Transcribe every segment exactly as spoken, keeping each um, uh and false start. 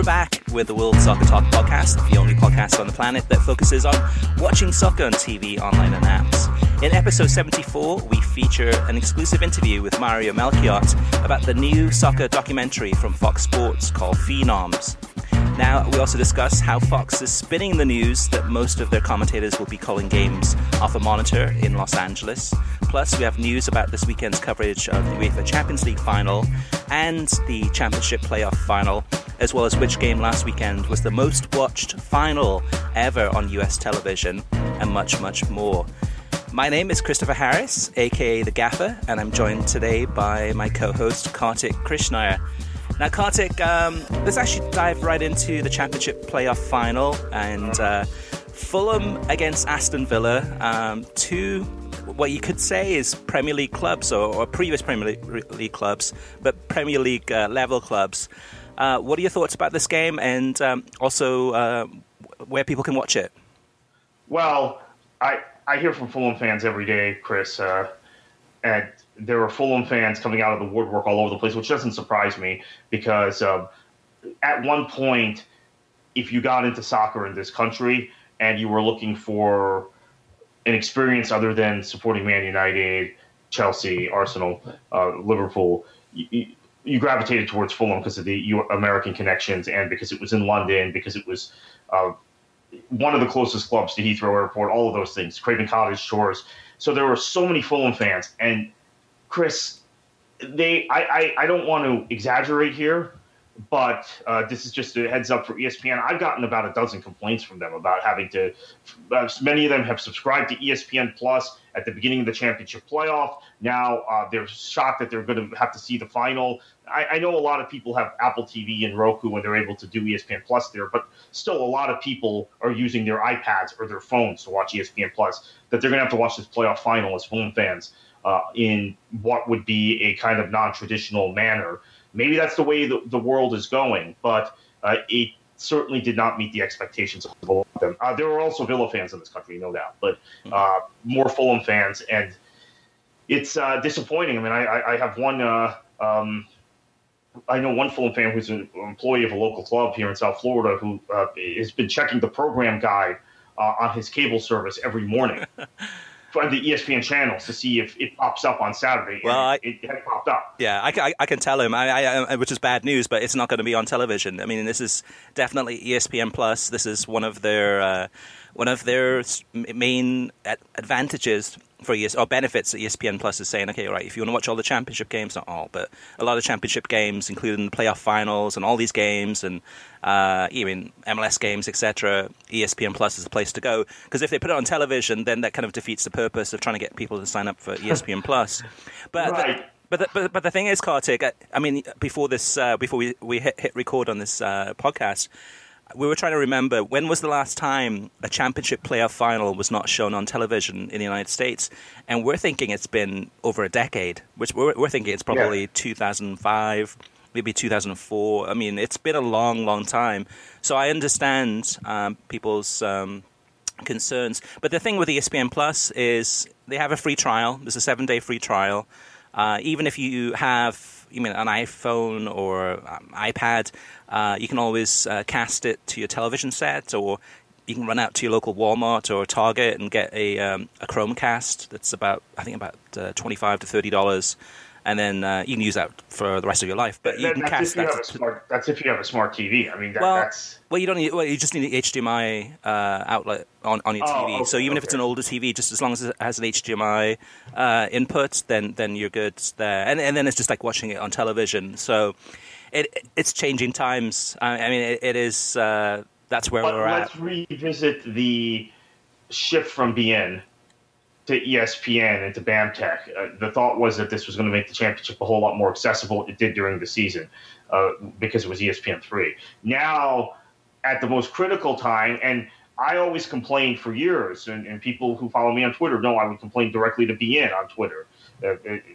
back with the World Soccer Talk podcast, the only podcast on the planet that focuses on watching soccer on T V, online and apps. In episode seventy-four, we feature an exclusive interview with Mario Melchiot about the new soccer documentary from Fox Sports called Phenoms. Now, we also discuss how Fox is spinning the news that most of their commentators will be calling games off a monitor in Los Angeles. Plus, we have news about this weekend's coverage of the UEFA Champions League final and the Championship playoff final, as well as which game last weekend was the most watched final ever on U S television, and much, much more. My name is Christopher Harris, aka The Gaffer, and I'm joined today by my co-host Kartik Krishnaiyer. Now, Kartik, um, let's actually dive right into the Championship playoff final and uh, Fulham against Aston Villa, um, two what you could say is Premier League clubs or, or previous Premier League clubs, but Premier League uh, level clubs. Uh, what are your thoughts about this game, and um, also uh, where people can watch it? Well, I I hear from Fulham fans every day, Chris, uh, and there are Fulham fans coming out of the woodwork all over the place, which doesn't surprise me because uh, at one point, if you got into soccer in this country and you were looking for an experience other than supporting Man United, Chelsea, Arsenal, uh, Liverpool, you, you gravitated towards Fulham because of the American connections and because it was in London, because it was uh, one of the closest clubs to Heathrow Airport, all of those things, Craven Cottage shores. So there were so many Fulham fans. And Chris, they I, I, I don't want to exaggerate here, but uh, this is just a heads up for E S P N. I've gotten about a dozen complaints from them about having to uh, – many of them have subscribed to E S P N Plus at the beginning of the championship playoff. Now uh, they're shocked that they're going to have to see the final. I, I know a lot of people have Apple T V and Roku and they're able to do E S P N Plus there, but still a lot of people are using their iPads or their phones to watch E S P N Plus, that they're going to have to watch this playoff final as Fulham fans uh, in what would be a kind of non-traditional manner. Maybe that's the way the, the world is going, but uh, it certainly did not meet the expectations of all of them. Uh, there were also Villa fans in this country, no doubt, but uh, more Fulham fans, and it's uh, disappointing. I mean, I, I have one uh, um, – I know one Fulham fan who's an employee of a local club here in South Florida who uh, has been checking the program guide uh, on his cable service every morning on the E S P N channels to see if it pops up on Saturday. Well, I, it, it had popped up. Yeah, I, I, I can tell him, I, I, which is bad news, but it's not going to be on television. I mean, this is definitely E S P N Plus. This is one of their uh, one of their main advantages for E S or benefits that E S P N Plus is saying, okay, all right, if you want to watch all the championship games, not all, but a lot of championship games, including the playoff finals and all these games and uh, even M L S games, et cetera, E S P N Plus is the place to go. Because if they put it on television, then that kind of defeats the purpose of trying to get people to sign up for E S P N Plus. But right. the, but, the, but but the thing is, Kartik, I, I mean, before this, uh, before we we hit, hit record on this uh, podcast, we were trying to remember when was the last time a championship playoff final was not shown on television in the United States, and we're thinking it's been over a decade. Which we're, we're thinking it's probably yeah. two thousand five, maybe two thousand four. I mean, it's been a long, long time. So I understand um, people's um, concerns, but the thing with E S P N Plus is they have a free trial. There's a seven-day free trial. Uh, even if you have, you mean an iPhone or um, iPad, uh, you can always uh, cast it to your television set, or you can run out to your local Walmart or Target and get a um, a Chromecast that's about, I think, about uh, twenty-five to thirty dollars, and then uh, you can use that for the rest of your life. But you that, can that's cast if you that. Have a smart, that's if you have a smart T V. I mean, that, well, that's well, you don't need. Well, you just need an H D M I uh, outlet on, on your oh, T V. okay, so even okay. if it's an older T V, just as long as it has an H D M I uh, input, then then you're good there. And and then it's just like watching it on television. So it it's changing times. I, I mean, it, it is. Uh, that's where but we're let's at. Let's revisit the shift from B N to E S P N and to BAMTech. Uh, the thought was that this was going to make the championship a whole lot more accessible. It did during the season uh, because it was E S P N three. Now, at the most critical time, and I always complained for years, and, and people who follow me on Twitter know I would complain directly to B N on Twitter uh,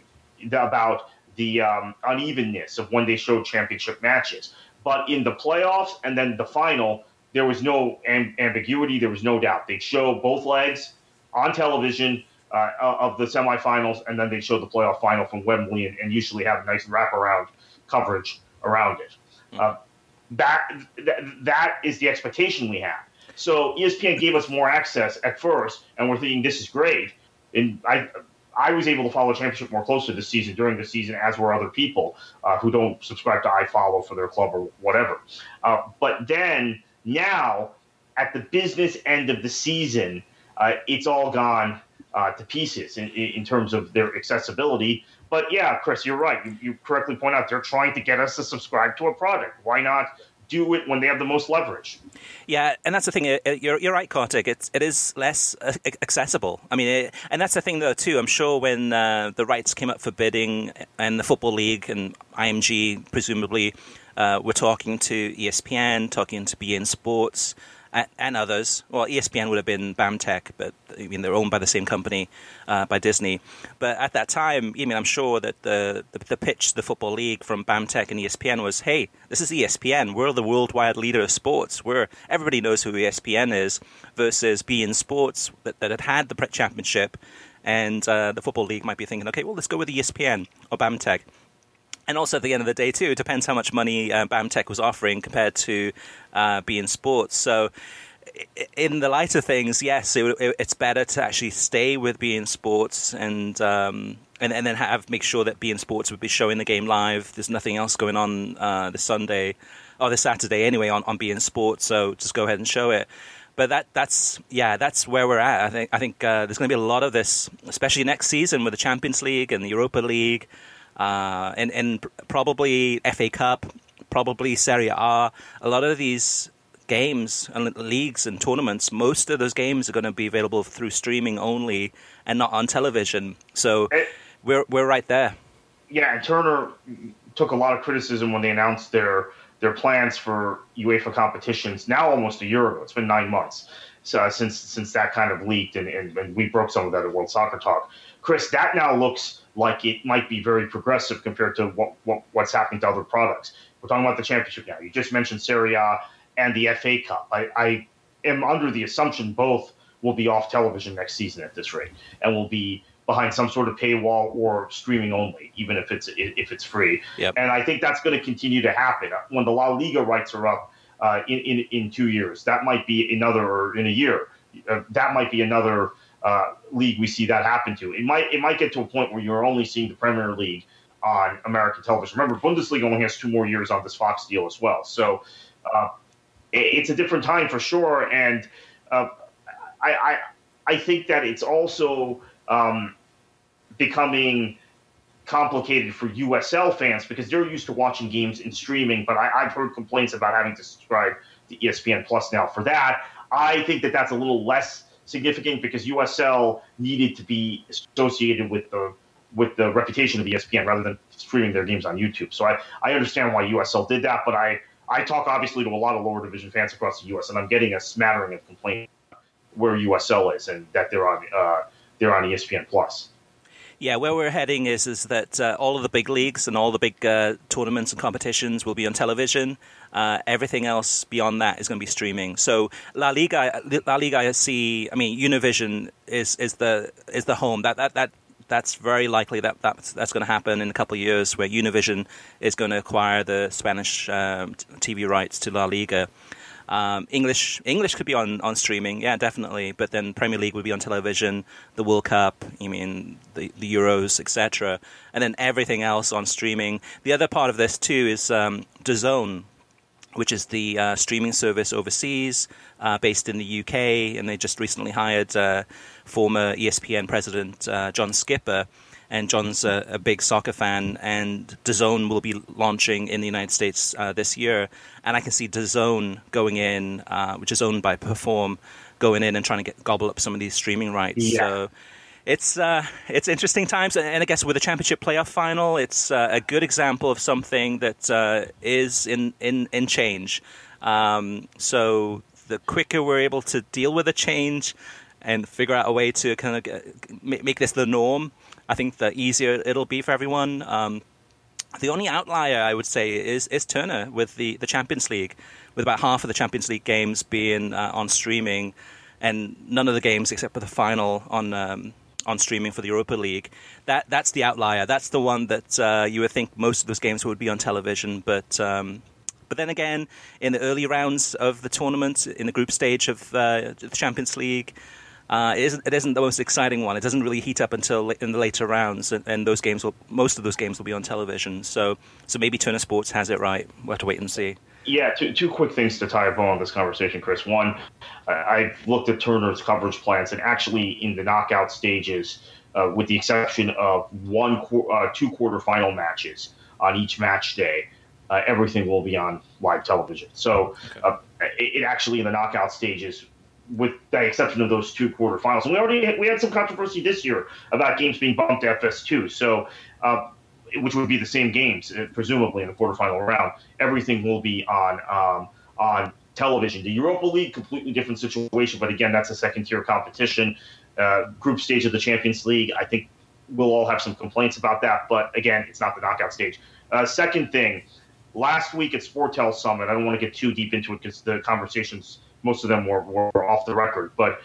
about the um, unevenness of when they showed championship matches. But in the playoffs and then the final, there was no amb- ambiguity. There was no doubt. They'd show both legs on television uh, of the semifinals, and then they'd show the playoff final from Wembley and, and usually have a nice wraparound coverage around it. Uh, that, that that is the expectation we have. So E S P N gave us more access at first, and we're thinking this is great. And I I was able to follow championship more closely this season during the season, as were other people uh, who don't subscribe to iFollow for their club or whatever. Uh, but then now, at the business end of the season, uh, it's all gone uh, to pieces in, in terms of their accessibility. But yeah, Chris, you're right. You, you correctly point out they're trying to get us to subscribe to a product. Why not do it when they have the most leverage? Yeah, and that's the thing. You're you're right, Kartik. It's it is less accessible. I mean, it, and that's the thing though too. I'm sure when uh, the rights came up for bidding, and the Football League and I M G presumably uh, were talking to E S P N, talking to B N Sports. And others. Well, E S P N would have been BAMTech, but I mean they're owned by the same company, uh, by Disney. But at that time, I mean, I'm sure that the, the the pitch, the Football League from BAMTech and E S P N was, "Hey, this is E S P N. We're the worldwide leader of sports. We're everybody knows who E S P N is." Versus B N Sports that, that had had the championship, and uh, the Football League might be thinking, "Okay, well, let's go with E S P N or BAMTech." And also, at the end of the day, too, it depends how much money uh, BAMTech was offering compared to uh, B N Sports. So, in the light of things, yes, it, it, it's better to actually stay with B N Sports and um, and, and then have make sure that B N Sports would be showing the game live. There's nothing else going on uh, this Sunday or this Saturday anyway on, on B N Sports, so just go ahead and show it. But that that's yeah, that's where we're at. I think I think uh, there's going to be a lot of this, especially next season with the Champions League and the Europa League. Uh, and, and probably F A Cup, probably Serie A. A lot of these games and leagues and tournaments, most of those games are going to be available through streaming only and not on television. So it, we're we're right there. Yeah, and Turner took a lot of criticism when they announced their their plans for UEFA competitions. Now, almost a year ago, it's been nine months so, since since that kind of leaked, and, and, and we broke some of that at World Soccer Talk. Chris, that now looks like it might be very progressive compared to what, what what's happening to other products. We're talking about the championship now. You just mentioned Serie A and the F A Cup. I, I am under the assumption both will be off television next season at this rate, and will be behind some sort of paywall or streaming only, even if it's if it's free. Yep. And I think that's going to continue to happen. When the La Liga rights are up uh, in, in in two years, that might be another, or in a year, uh, that might be another uh, league we see that happen to. It might it might get to a point where you're only seeing the Premier League on American television. Remember, Bundesliga only has two more years on this Fox deal as well. So uh, it, it's a different time for sure. And uh, I, I I think that it's also Um, becoming complicated for U S L fans because they're used to watching games in streaming, but I, I've heard complaints about having to subscribe to E S P N Plus now for that. I think that that's a little less significant because U S L needed to be associated with the with the reputation of E S P N rather than streaming their games on YouTube. So I, I understand why U S L did that, but I, I talk obviously to a lot of lower division fans across the U S, and I'm getting a smattering of complaints where U S L is and that they're on uh, they're on E S P N Plus. Yeah, where we're heading is is that uh, all of the big leagues and all the big uh, tournaments and competitions will be on television. Uh, everything else beyond that is going to be streaming. So La Liga, La Liga, I see. I mean, Univision is is the is the home. That that that that's very likely that that's, that's going to happen in a couple of years, where Univision is going to acquire the Spanish um, T V rights to La Liga. Um, English English could be on, on streaming, yeah, definitely. But then Premier League would be on television, the World Cup, I mean, the, the Euros, et cetera. And then everything else on streaming. The other part of this, too, is um, DAZN, which is the uh, streaming service overseas, uh, based in the U K. And they just recently hired uh, former E S P N president uh, John Skipper. And John's a, a big soccer fan, and DAZN will be launching in the United States uh, this year. And I can see DAZN going in, uh, which is owned by Perform, going in and trying to get gobble up some of these streaming rights. Yeah. So it's uh, it's interesting times. And I guess with the championship playoff final, it's uh, a good example of something that uh, is in, in, in change. Um, so the quicker we're able to deal with a change and figure out a way to kind of get, make this the norm, I think the easier it'll be for everyone. Um, the only outlier, I would say, is is Turner with the, the Champions League, with about half of the Champions League games being uh, on streaming, and none of the games except for the final on um, on streaming for the Europa League. That that's the outlier. That's the one that uh, you would think most of those games would be on television, but um, But then again, in the early rounds of the tournament, in the group stage of uh, the Champions League, uh, it isn't it isn't the most exciting one. It doesn't really heat up until in the later rounds, and, and those games will most of those games will be on television. So so maybe Turner Sports has it right. We'll have to wait and see. Yeah, two, two quick things to tie a bow on this conversation, Chris. One, I've looked at Turner's coverage plans, and actually in the knockout stages, uh, with the exception of one, uh, two quarterfinal matches on each match day, uh, everything will be on live television. So uh, it, it actually in the knockout stages, with the exception of those two quarterfinals, and we already had, we had some controversy this year about games being bumped to F S two. So. Uh, which would be the same games, presumably, in the quarterfinal round. Everything will be on um, on television. The Europa League, completely different situation, but again, that's a second-tier competition. Uh, group stage of the Champions League, I think we'll all have some complaints about that, but again, it's not the knockout stage. Uh, second thing, last week at Sportel Summit, I don't want to get too deep into it because the conversations, most of them were, were off the record, but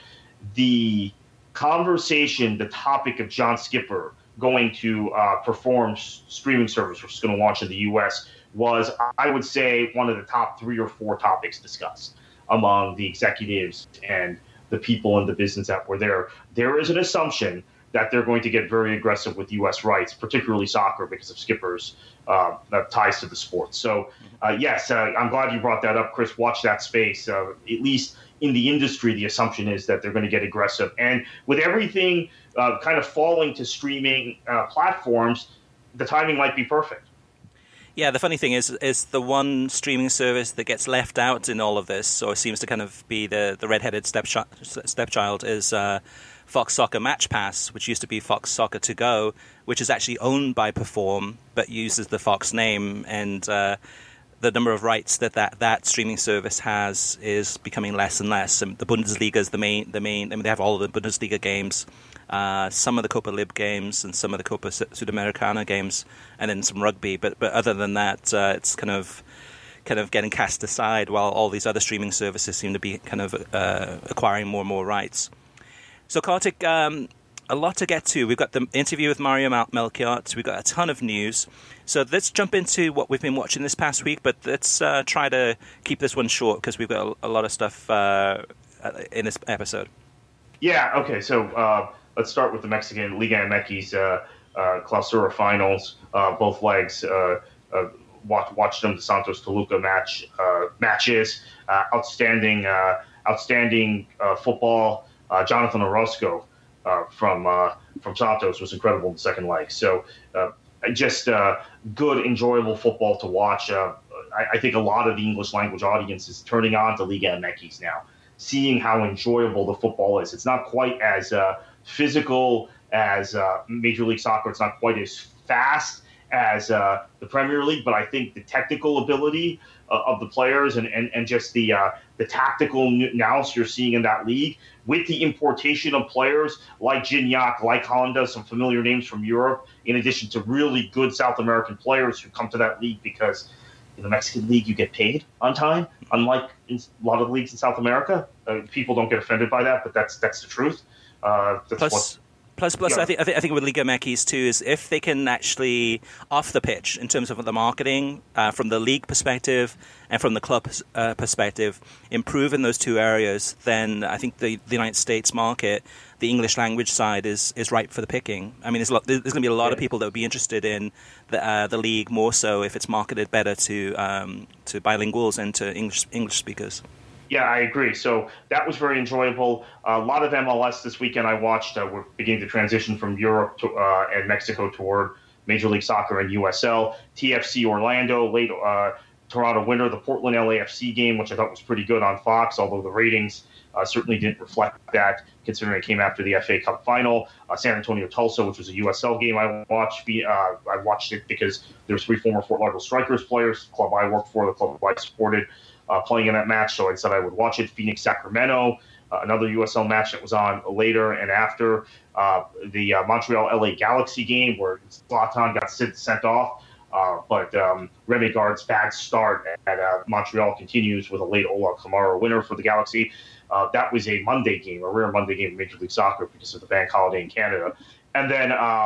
the conversation, the topic of John Skipper going to uh, perform streaming service, which is going to launch in the U S, was, I would say, one of the top three or four topics discussed among the executives and the people in the business that were there. There is an assumption that they're going to get very aggressive with U S rights, particularly soccer, because of Skipper's uh, ties to the sport. So, uh, yes, uh, I'm glad you brought that up, Chris. Watch that space. Uh, at least in the industry, the assumption is that they're going to get aggressive. And with everything uh, kind of falling to streaming uh, platforms, the timing might be perfect. Yeah, the funny thing is, is the one streaming service that gets left out in all of this, or seems to kind of be the, the red-headed stepchild, stepchild is uh, Fox Soccer Match Pass, which used to be Fox Soccer To Go, which is actually owned by Perform, but uses the Fox name, and uh, the number of rights that, that that streaming service has is becoming less and less. And the Bundesliga is the main, the main. I mean, they have all of the Bundesliga games, uh, some of the Copa Lib games, and some of the Copa Sudamericana games, and then some rugby. But but other than that, uh, it's kind of kind of getting cast aside, while all these other streaming services seem to be kind of uh, acquiring more and more rights. So, Kartik, um, a lot to get to. We've got the interview with Mario Mel- Melchiot. We've got a ton of news. So let's jump into what we've been watching this past week, but let's uh, try to keep this one short because we've got a, a lot of stuff uh, in this episode. Yeah, okay. So uh, let's start with the Mexican Liga M X uh, uh, Clausura finals, uh, both legs. Uh, uh, watch, watched them, the Santos Toluca match uh, matches. Uh, outstanding, uh, outstanding uh, football. Uh, Jonathan Orozco uh, from uh, from Santos was incredible in the second leg. So uh, just uh, good, enjoyable football to watch. Uh, I, I think a lot of the English language audience is turning on to Liga M X now, seeing how enjoyable the football is. It's not quite as uh, physical as uh, Major League Soccer. It's not quite as fast as uh, the Premier League, but I think the technical ability uh, of the players and, and, and just the uh, the tactical nous you're seeing in that league, with the importation of players like Gignac, like Honda, some familiar names from Europe, in addition to really good South American players who come to that league because in the Mexican league you get paid on time, unlike in a lot of the leagues in South America. Uh, people don't get offended by that, but that's that's the truth. Uh, that's Plus, what, plus, plus yeah. I think I think I think with Liga M X too is if they can actually off the pitch in terms of the marketing uh, from the league perspective and from the club uh, perspective, improve in those two areas, then I think the, the United States market, the English language side, is is ripe for the picking. I mean, there's, a lot, there's going to be a lot yeah. of people that would be interested in the uh, the league more so if it's marketed better to um, to bilinguals and to English English speakers. Yeah, I agree. So that was very enjoyable. Uh, a lot of M L S this weekend I watched. Uh, we're beginning to transition from Europe to, uh, and Mexico toward Major League Soccer and U S L. T F C Orlando, late uh, Toronto winner. The Portland L A F C game, which I thought was pretty good on Fox, although the ratings uh, certainly didn't reflect that, considering it came after the F A Cup final. Uh, San Antonio Tulsa, which was a U S L game I watched. Uh, I watched it because there was three former Fort Lauderdale Strikers players, the club I worked for, the club I supported, Uh, playing in that match, so I said I would watch it. Phoenix Sacramento, uh, another U S L match that was on later and after. Uh, the uh, Montreal L A Galaxy game where Zlatan got sent off, uh, but um, Remy Gard's bad start at uh, Montreal continues with a late Ola Kamara winner for the Galaxy. Uh, that was a Monday game, a rare Monday game in Major League Soccer because of the bank holiday in Canada. And then um,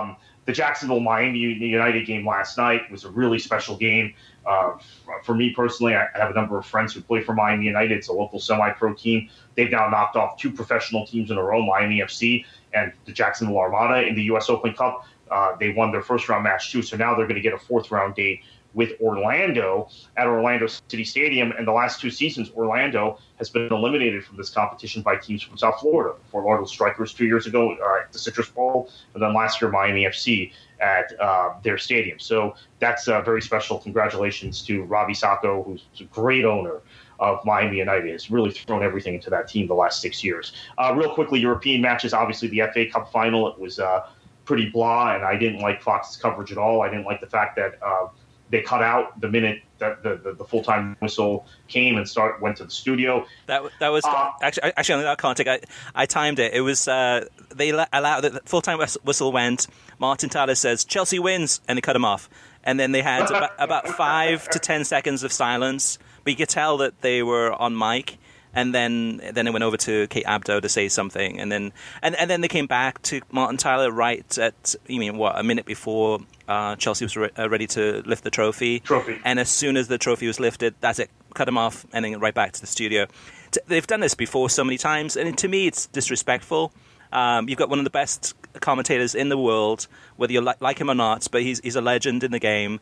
the Jacksonville Miami United game last night was a really special game. Uh, for me personally, I have a number of friends who play for Miami United. It's a local semi-pro team. They've now knocked off two professional teams in a row, Miami F C and the Jacksonville Armada in the U S Open Cup. Uh, they won their first round match too, so now they're going to get a fourth round date with Orlando at Orlando City Stadium. And the last two seasons, Orlando has been eliminated from this competition by teams from South Florida. Fort Lauderdale Strikers two years ago uh, at the Citrus Bowl, and then last year Miami F C at uh, their stadium. So that's uh, very special. Congratulations to Ravi Sacco, who's a great owner of Miami United. Has really thrown everything into that team the last six years. Uh, real quickly, European matches, obviously the F A Cup final, it was uh, pretty blah, and I didn't like Fox's coverage at all. I didn't like the fact that uh, they cut out the minute that the, the, the full-time whistle came and start went to the studio. That that was uh, actually actually on that contact. I, I timed it. It was uh, they allowed the full-time whistle went. Martin Tyler says Chelsea wins, and they cut him off. And then they had about, about five to ten seconds of silence, but you could tell that they were on mic. And then, then it went over to Kate Abdo to say something, and then, and, and then they came back to Martin Tyler right at, you mean what, a minute before uh, Chelsea was re- uh, ready to lift the trophy. Trophy. And as soon as the trophy was lifted, that's it, cut him off, and then right back to the studio. T- they've done this before so many times, and to me, it's disrespectful. Um, you've got one of the best commentators in the world, whether you li- like him or not, but he's he's a legend in the game,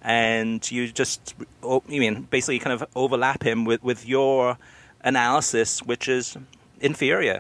and you just, you mean basically kind of overlap him with with your analysis, which is inferior.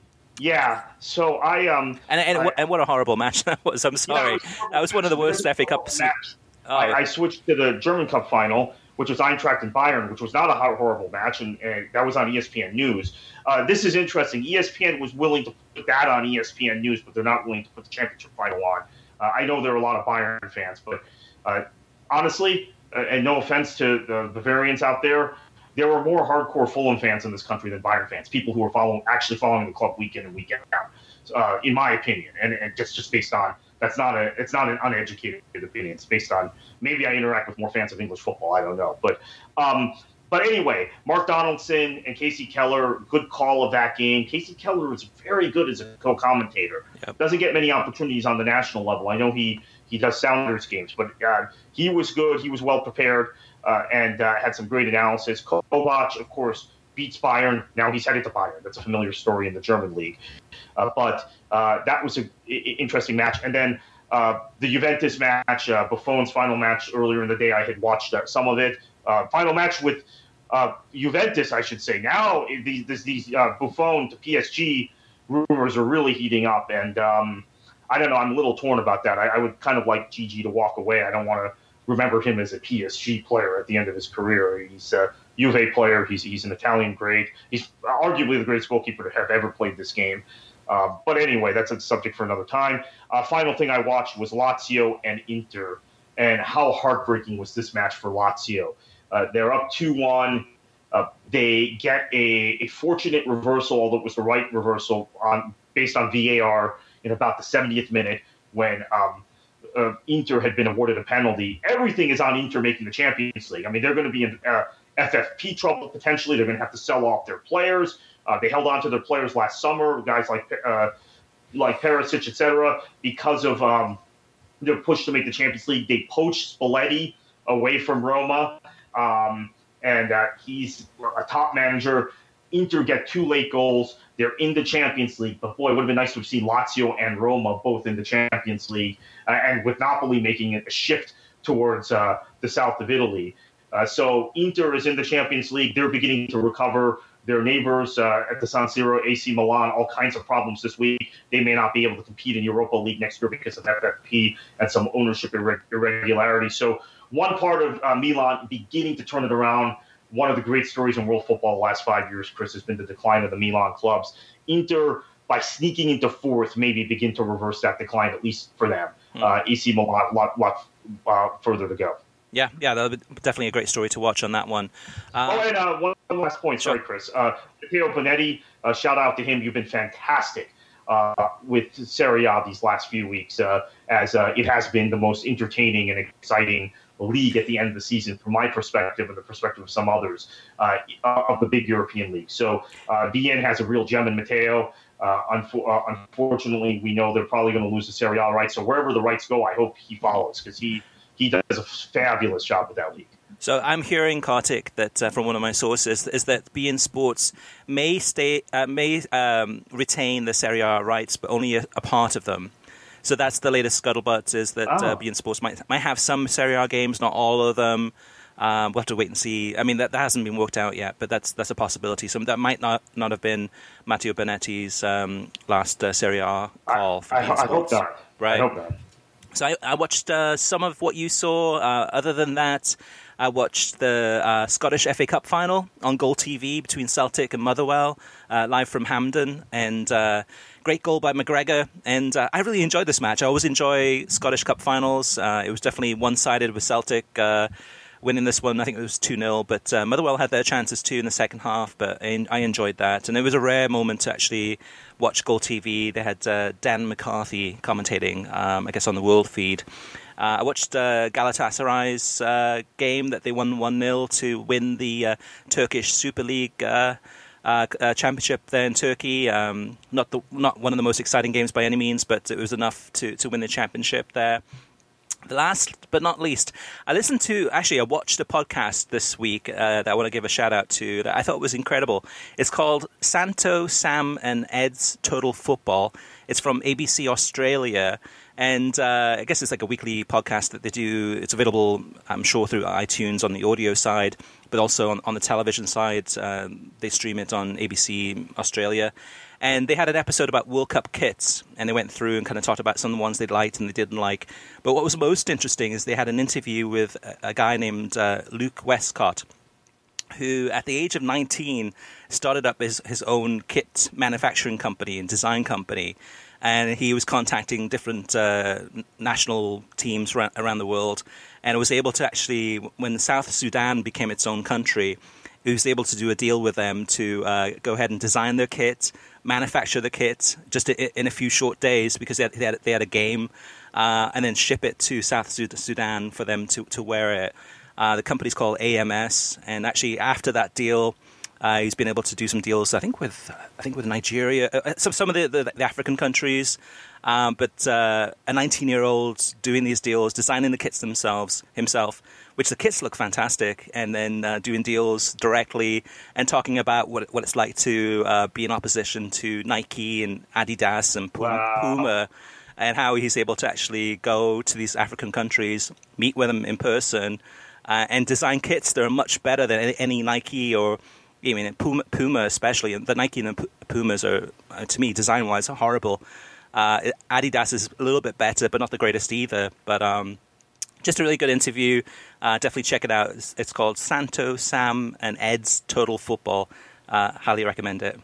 Yeah, so I um and and, I, and what a horrible match that was. I'm sorry, yeah, was that was one of the worst F A Cup match. Oh. I, I switched to the German Cup final, which was Eintracht and Bayern, which was not a horrible match, and, and that was on E S P N News. Uh, this is interesting. E S P N was willing to put that on E S P N News, but they're not willing to put the championship final on. Uh, I know there are a lot of Bayern fans, but uh, honestly, uh, and no offense to the Bavarians out there, there were more hardcore Fulham fans in this country than Bayern fans, people who were following, actually following the club week in and week out, uh, in my opinion. And, and just, just based on, that's not a, it's not an uneducated opinion. It's based on, maybe I interact with more fans of English football. I don't know. But, um, but anyway, Mark Donaldson and Casey Keller, good call of that game. Casey Keller is very good as a co-commentator. Yep. Doesn't get many opportunities on the national level. I know he, he does Sounders games, but uh, he was good. He was well prepared. Uh, and uh, had some great analysis. Kovac, of course, beats Bayern. Now he's headed to Bayern. That's a familiar story in the German league. Uh, but uh, that was an interesting match. And then uh, the Juventus match, uh, Buffon's final match earlier in the day, I had watched uh, some of it. Uh, final match with uh, Juventus, I should say. Now these, these uh, Buffon to P S G rumors are really heating up. And um, I don't know. I'm a little torn about that. I, I would kind of like Gigi to walk away. I don't want to remember him as a P S G player at the end of his career. He's a Juve player. He's he's an Italian great. He's arguably the greatest goalkeeper to have ever played this game. Uh, but anyway, that's a subject for another time. Uh, final thing I watched was Lazio and Inter, and how heartbreaking was this match for Lazio. Uh, they're up two one. Uh, they get a, a fortunate reversal, although it was the right reversal, on based on V A R in about the seventieth minute when um, Uh, Inter had been awarded a penalty. Everything is on Inter making the Champions League. I mean, they're going to be in uh, F F P trouble potentially. They're going to have to sell off their players. Uh, they held on to their players last summer, guys like uh, like Perisic, et cetera, because of um, their push to make the Champions League. They poached Spalletti away from Roma, um, and uh, he's a top manager. Inter get two late goals. They're in the Champions League, but boy, it would have been nice to have seen Lazio and Roma both in the Champions League, uh, and with Napoli making it a shift towards uh, the south of Italy. Uh, so Inter is in the Champions League. They're beginning to recover. Their neighbors uh, at the San Siro, A C Milan, all kinds of problems this week. They may not be able to compete in Europa League next year because of F F P and some ownership irre- irregularity. So one part of uh, Milan beginning to turn it around. One of the great stories in world football the last five years, Chris, has been the decline of the Milan clubs. Inter, by sneaking into fourth, maybe begin to reverse that decline, at least for them. Mm. Uh, A C Milan, a lot, lot uh, further to go. Yeah, yeah, that'll be definitely a great story to watch on that one. Uh, oh, and uh, one, one last point. Sorry, sure. Chris. Uh, Matteo Bonetti, uh, shout out to him. You've been fantastic uh, with Serie A these last few weeks, uh, as uh, it has been the most entertaining and exciting league at the end of the season, from my perspective and the perspective of some others uh, of the big European leagues. So uh, B N has a real gem in Matteo. Uh, unfo- uh, unfortunately, we know they're probably going to lose the Serie A rights. So wherever the rights go, I hope he follows because he, he does a fabulous job with that league. So I'm hearing, Kartik, that uh, from one of my sources, is that beIN Sports may stay, uh, may um, retain the Serie A rights, but only a, a part of them. So that's the latest scuttlebutt, is that oh. uh, beIN Sports might might have some Serie A games, not all of them. Um, we'll have to wait and see. I mean, that, that hasn't been worked out yet, but that's that's a possibility. So that might not, not have been Matteo Bonetti's um, last uh, Serie A call I, for I, beIN Sports. I hope not. Right. I hope not. So I, I watched uh, some of what you saw. Uh, other than that, I watched the uh, Scottish F A Cup final on Goal T V between Celtic and Motherwell, uh, live from Hampden, and uh, great goal by McGregor. And uh, I really enjoyed this match. I always enjoy Scottish Cup finals. Uh, it was definitely one-sided with Celtic uh, winning this one. I think it was two nil, but uh, Motherwell had their chances too in the second half, but I, I enjoyed that. And it was a rare moment to actually watch Goal T V. They had uh, Dan McCarthy commentating, um, I guess, on the World feed. Uh, I watched uh, Galatasaray's uh, game that they won one nil to win the uh, Turkish Super League uh, uh, uh, championship there in Turkey. Um, not the not one of the most exciting games by any means, but it was enough to, to win the championship there. The last but not least, I listened to, actually, I watched a podcast this week uh, that I want to give a shout out to that I thought was incredible. It's called Santo, Sam and Ed's Total Football. It's from A B C Australia. And uh, I guess it's like a weekly podcast that they do. It's available, I'm sure, through iTunes on the audio side, but also on, on the television side. Um, they stream it on A B C Australia. And they had an episode about World Cup kits, and they went through and kind of talked about some of the ones they liked and they didn't like. But what was most interesting is they had an interview with a, a guy named uh, Luke Westcott, who at the age of nineteen started up his, his own kit manufacturing company and design company. And he was contacting different uh, national teams ra- around the world, and was able to actually, when South Sudan became its own country, he was able to do a deal with them to uh, go ahead and design their kit, manufacture the kit just in a few short days because they had, they had, they had a game, uh, and then ship it to South Sudan for them to, to wear it. Uh, the company's called A M S, and actually after that deal, Uh, he's been able to do some deals, I think, with I think with Nigeria, uh, some some of the, the, the African countries. Um, but uh, a nineteen-year-old doing these deals, designing the kits themselves himself, which the kits look fantastic, and then uh, doing deals directly and talking about what what it's like to uh, be in opposition to Nike and Adidas and Puma, wow. Puma, and how he's able to actually go to these African countries, meet with them in person, uh, and design kits that are much better than any, any Nike or I mean, Puma, Puma especially, the Nike and the Pumas are, uh, to me, design-wise, are horrible. Uh, Adidas is a little bit better, but not the greatest either. But um, just a really good interview. Uh, definitely check it out. It's, it's called Santo, Sam, and Ed's Total Football. Uh, highly recommend it.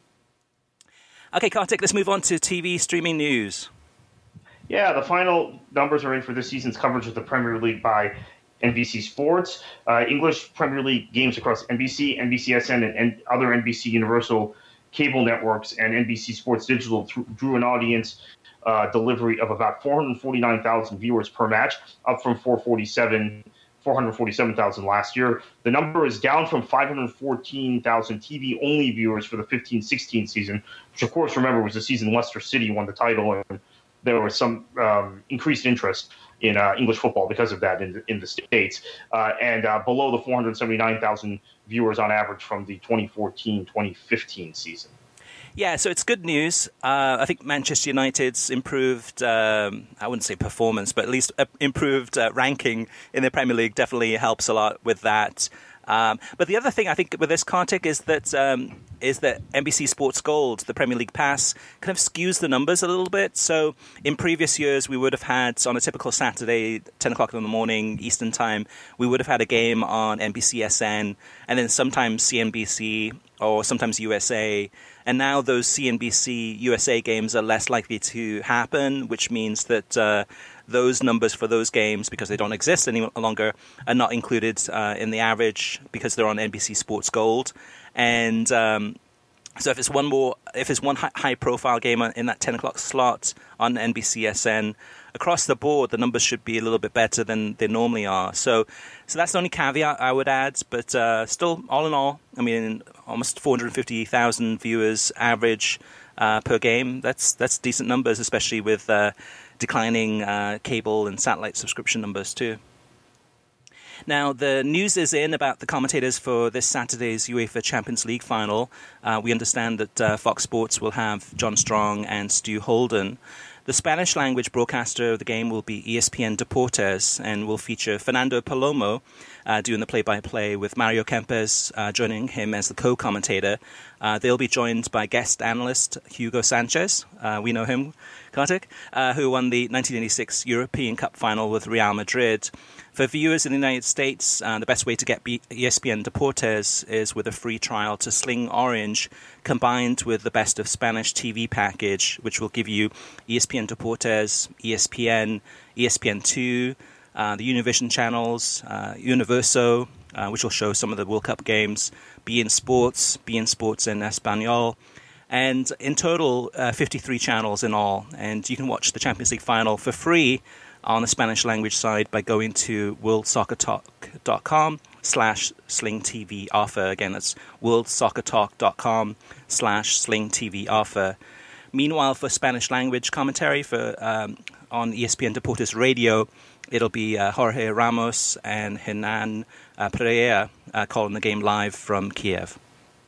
Okay, Kartik, let's move on to T V streaming news. Yeah, the final numbers are in for this season's coverage of the Premier League by N B C Sports. Uh, English Premier League games across N B C, N B C S N, and, and other N B C Universal cable networks and N B C Sports Digital th- drew an audience uh, delivery of about four hundred forty-nine thousand viewers per match, up from four hundred forty-seven thousand last year. The number is down from five hundred fourteen thousand T V-only viewers for the fifteen sixteen season, which, of course, remember, was the season Leicester City won the title, and there was some um, increased interest in uh, English football because of that in the, in the States, uh, and uh, below the four hundred seventy-nine thousand viewers on average from the twenty fourteen twenty fifteen season. Yeah, so it's good news. Uh, I think Manchester United's improved, um, I wouldn't say performance, but at least uh, improved uh, ranking in the Premier League definitely helps a lot with that. Um, but the other thing I think with this, Kartik, is that um, is that N B C Sports Gold, the Premier League Pass, kind of skews the numbers a little bit. So in previous years, we would have had, on a typical Saturday, ten o'clock in the morning, Eastern Time, we would have had a game on N B C S N, and then sometimes C N B C or sometimes U S A. And now those C N B C U S A games are less likely to happen, which means that uh, those numbers for those games, because they don't exist any longer, are not included uh, in the average because they're on N B C Sports Gold. And um, so if it's one more, if it's one high-profile game in that ten o'clock slot on N B C S N, across the board, the numbers should be a little bit better than they normally are. So, so that's the only caveat I would add. But uh, still, all in all, I mean, almost four hundred fifty thousand viewers average uh, per game. That's that's decent numbers, especially with uh, declining uh, cable and satellite subscription numbers too. Now, the news is in about the commentators for this Saturday's UEFA Champions League final. Uh, we understand that uh, Fox Sports will have John Strong and Stu Holden. The Spanish-language broadcaster of the game will be E S P N Deportes and will feature Fernando Palomo uh, doing the play-by-play with Mario Kempes uh, joining him as the co-commentator. Uh, they'll be joined by guest analyst Hugo Sanchez. Uh, we know him, Kartik, uh, who won the nineteen eighty-six European Cup final with Real Madrid. For viewers in the United States, uh, the best way to get B- E S P N Deportes is with a free trial to Sling Orange, combined with the Best of Spanish T V package, which will give you E S P N Deportes, E S P N, E S P N two, uh, the Univision channels, uh, Universo, uh, which will show some of the World Cup games, beIN Sports, beIN Sports in Espanol, and in total, uh, fifty-three channels in all. And you can watch the Champions League final for free on the Spanish language side by going to worldsoccertalk.com slash sling TV offer. Again, that's worldsoccertalk.com slash sling TV offer. Meanwhile, for Spanish language commentary for um, on E S P N Deportes Radio, it'll be uh, Jorge Ramos and Hernan uh, Pereira uh, calling the game live from Kiev.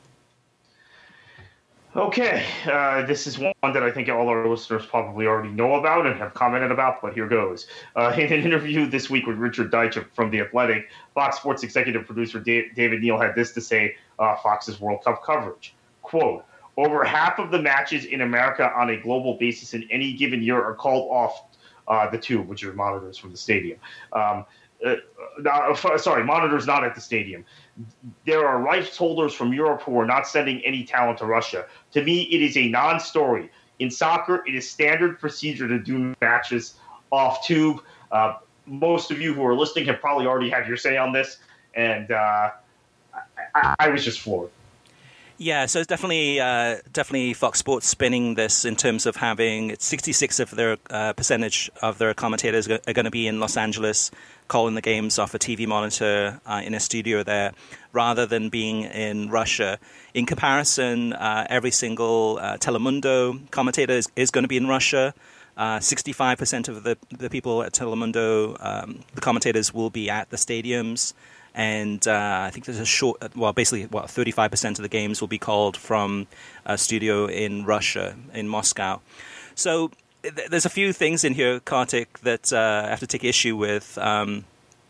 Okay, uh, this is one that I think all our listeners probably already know about and have commented about, but here goes. Uh, in an interview this week with Richard Deitch from The Athletic, Fox Sports executive producer Dave, David Neal had this to say uh, Fox's World Cup coverage. Quote, over half of the matches in America on a global basis in any given year are called off uh, the tube, which are monitors from the stadium. Um, uh, uh, sorry, monitors not at the stadium. There are rights holders from Europe who are not sending any talent to Russia. To me, it is a non-story. In soccer, it is standard procedure to do matches off tube. Uh, most of you who are listening have probably already had your say on this, and uh, I, I was just floored. Yeah, so it's definitely, uh, definitely Fox Sports spinning this in terms of having sixty-six of their uh, percentage of their commentators are going to be in Los Angeles, calling the games off a T V monitor uh, in a studio there, rather than being in Russia. In comparison, uh, every single uh, Telemundo commentator is, is going to be in Russia. Uh, sixty-five percent of the, the people at Telemundo, um, the commentators, will be at the stadiums. And uh, I think there's a short, well, basically, what, thirty-five percent of the games will be called from a studio in Russia, in Moscow. So th- there's a few things in here, Kartik, that uh, I have to take issue with. Um,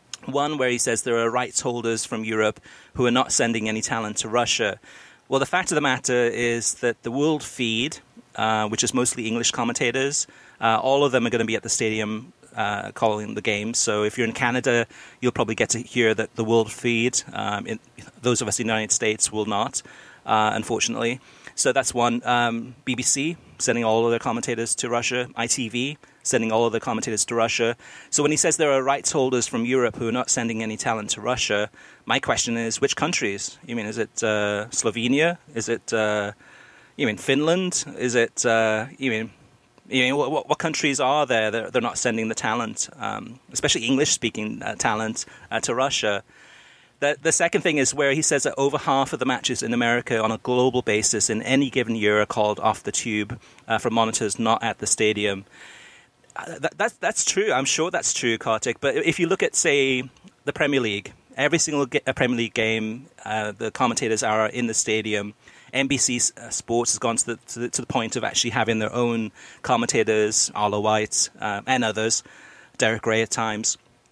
one where he says there are rights holders from Europe who are not sending any talent to Russia. Well, the fact of the matter is that the world feed, uh, which is mostly English commentators, uh, all of them are going to be at the stadium Uh, calling the game. So if you're in Canada, you'll probably get to hear that the world feed. Um, in, those of us in the United States will not, uh, unfortunately. So that's one. Um, B B C sending all of their commentators to Russia. I T V sending all of their commentators to Russia. So when he says there are rights holders from Europe who are not sending any talent to Russia, my question is, which countries? You mean, is it uh, Slovenia? Is it, uh, you mean, Finland? Is it, uh, you mean, You know, what, what countries are there that they're not sending the talent, um, especially English-speaking uh, talent, uh, to Russia? The, the second thing is where he says that over half of the matches in America on a global basis in any given year are called off the tube uh, from monitors not at the stadium. Uh, that, that's, that's true. I'm sure that's true, Kartik. But if you look at, say, the Premier League, every single ge- Premier League game, uh, the commentators are in the stadium. N B C uh, Sports has gone to the, to the to the point of actually having their own commentators, Arlo White uh, and others, Derek Ray at times,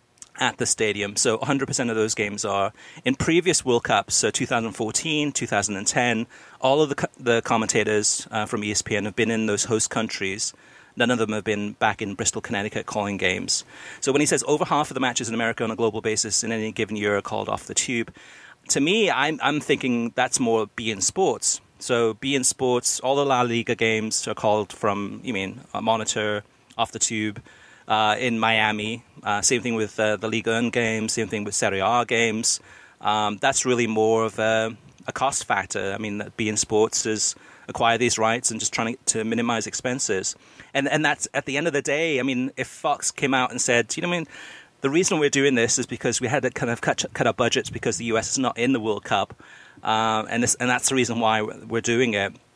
at the stadium. So one hundred percent of those games are. In previous World Cups, so two thousand fourteen, two thousand ten, all of the co- the commentators uh, from E S P N have been in those host countries. None of them have been back in Bristol, Connecticut calling games. So when he says over half of the matches in America on a global basis in any given year are called off the tube, to me, I'm, I'm thinking that's more beIN Sports. So beIN Sports, all the La Liga games are called from, you mean, a monitor, off the tube, uh, in Miami. Uh, same thing with uh, the Liga one games, same thing with Serie A games. Um, that's really more of a, a cost factor. I mean, beIN Sports has acquired these rights and just trying to, to minimize expenses. And and that's, at the end of the day, I mean, if Fox came out and said, you know what I mean, the reason we're doing this is because we had to kind of cut, cut our budgets because the U S is not in the World Cup, uh, and this, and that's the reason why we're doing it.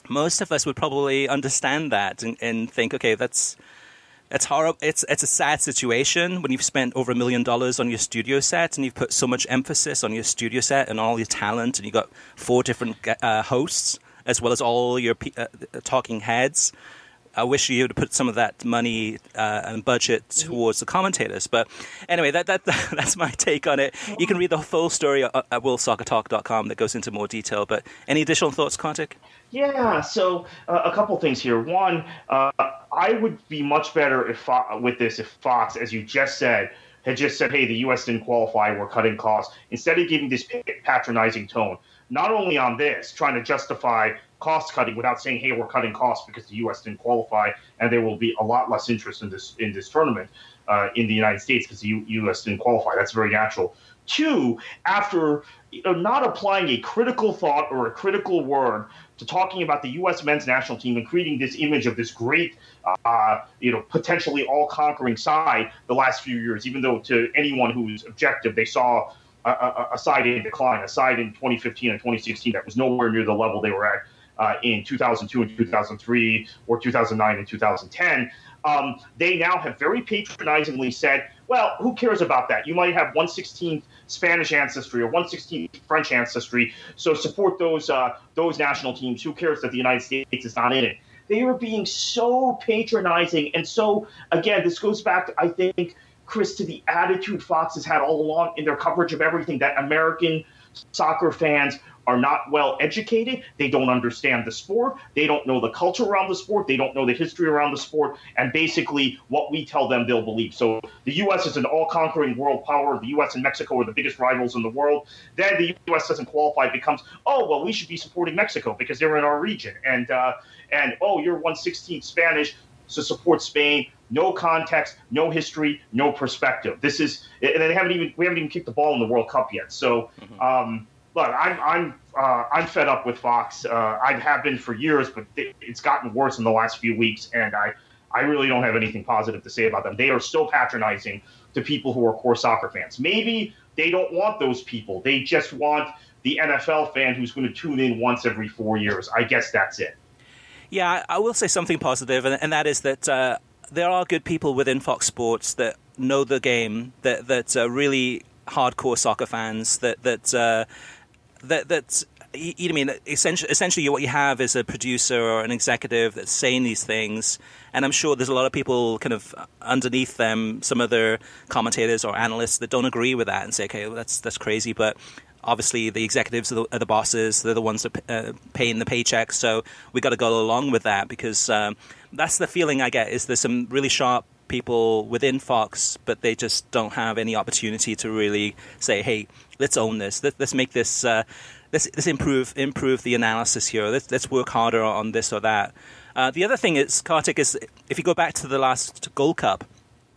most of us would probably understand that and, and think, okay, that's it's horrible. It's it's a sad situation when you've spent over a million dollars on your studio set and you've put so much emphasis on your studio set and all your talent, and you've got four different uh, hosts as well as all your uh, talking heads. I wish you would put some of that money uh, and budget towards the commentators. But anyway, that, that that's my take on it. You can read the full story at, at world soccer talk dot com that goes into more detail. But any additional thoughts, Kartik? Yeah, so uh, a couple things here. One, uh, I would be much better if Fo- with this if Fox, as you just said, had just said, hey, the U S didn't qualify, we're cutting costs, instead of giving this patronizing tone. Not only on this, trying to justify cost cutting without saying, hey, we're cutting costs because the U S didn't qualify and there will be a lot less interest in this in this tournament uh, in the United States because the U- U.S. didn't qualify. That's very natural. Two, after you know, not applying a critical thought or a critical word to talking about the U S men's national team and creating this image of this great, uh, you know, potentially all-conquering side the last few years, even though to anyone who's objective, they saw a, a, a side in decline, a side in twenty fifteen and twenty sixteen that was nowhere near the level they were at uh, in two thousand two and two thousand three or two thousand nine and two thousand ten. Um, they now have very patronizingly said, well, who cares about that? You might have one sixteenth Spanish ancestry or one sixteenth French ancestry, so support those uh, those national teams. Who cares that the United States is not in it? They are being so patronizing. And so, again, this goes back, I think, Chris, to the attitude Fox has had all along in their coverage of everything, that American soccer fans are not well educated. They don't understand the sport. They don't know the culture around the sport. They don't know the history around the sport. And basically what we tell them, they'll believe. So the U S is an all-conquering world power. The U S and Mexico are the biggest rivals in the world. Then the U S doesn't qualify. It becomes, oh, well, we should be supporting Mexico because they're in our region. And, uh, and oh, you're one sixteenth Spanish, so support Spain. No context, no history, no perspective. This is, and they haven't even, we haven't even kicked the ball in the World Cup yet. So, um, look, I'm I'm uh, I'm fed up with Fox. Uh, I have been for years, but it's gotten worse in the last few weeks, and I, I really don't have anything positive to say about them. They are so patronizing to people who are core soccer fans. Maybe they don't want those people. They just want the N F L fan who's going to tune in once every four years. I guess that's it. Yeah, I will say something positive, and, and that is that uh, there are good people within Fox Sports that know the game, that that are really hardcore soccer fans, that that. Uh, That that's you, you mean essentially essentially what you have is a producer or an executive that's saying these things, and I'm sure there's a lot of people kind of underneath them, some other commentators or analysts that don't agree with that and say, okay, well, that's that's crazy, but obviously the executives are the, are the bosses, they're the ones that are uh, paying the paychecks, so we got to go along with that because um, that's the feeling I get. Is there's some really sharp people within Fox, but they just don't have any opportunity to really say, hey, let's own this. Let, let's make this, uh, let's, let's improve improve the analysis here. Let's, let's work harder on this or that. Uh, the other thing is, Kartik, is if you go back to the last Gold Cup,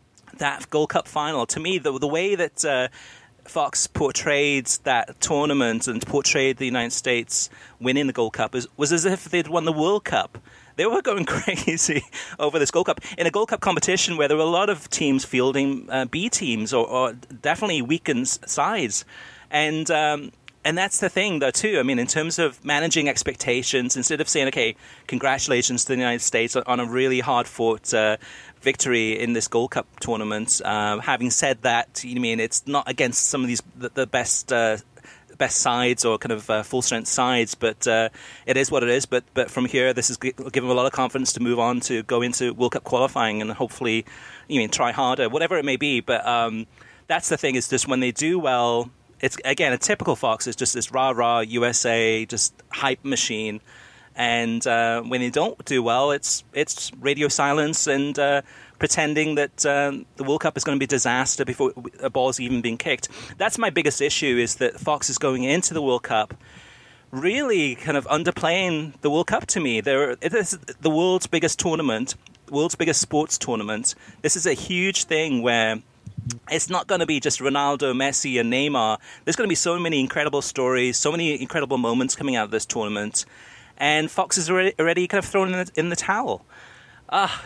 that Gold Cup final, to me, the, the way that uh, Fox portrayed that tournament and portrayed the United States winning the Gold Cup is, was as if they'd won the World Cup. They were going crazy over this Gold Cup. In a Gold Cup competition where there were a lot of teams fielding uh, B teams or, or definitely weakened sides. And um, and that's the thing, though, too. I mean, in terms of managing expectations, instead of saying, okay, congratulations to the United States on a really hard-fought uh, victory in this Gold Cup tournament, uh, having said that, you mean it's not against some of these the, the best uh best sides or kind of uh, full-strength sides, but uh, it is what it is. But but from here, this is given them a lot of confidence to move on to go into World Cup qualifying and hopefully, you mean, try harder, whatever it may be. But um, that's the thing, is just when they do well, it's, again, a typical Fox is just this rah-rah U S A, just hype machine. And uh, when they don't do well, it's it's radio silence and uh, pretending that um, the World Cup is going to be a disaster before a ball's even been kicked. That's my biggest issue, is that Fox is going into the World Cup really kind of underplaying the World Cup to me. There, it is the world's biggest tournament, world's biggest sports tournament. This is a huge thing where it's not going to be just Ronaldo, Messi, and Neymar. There's going to be so many incredible stories, so many incredible moments coming out of this tournament. And Fox is already, already kind of thrown in the, in the towel. Ah,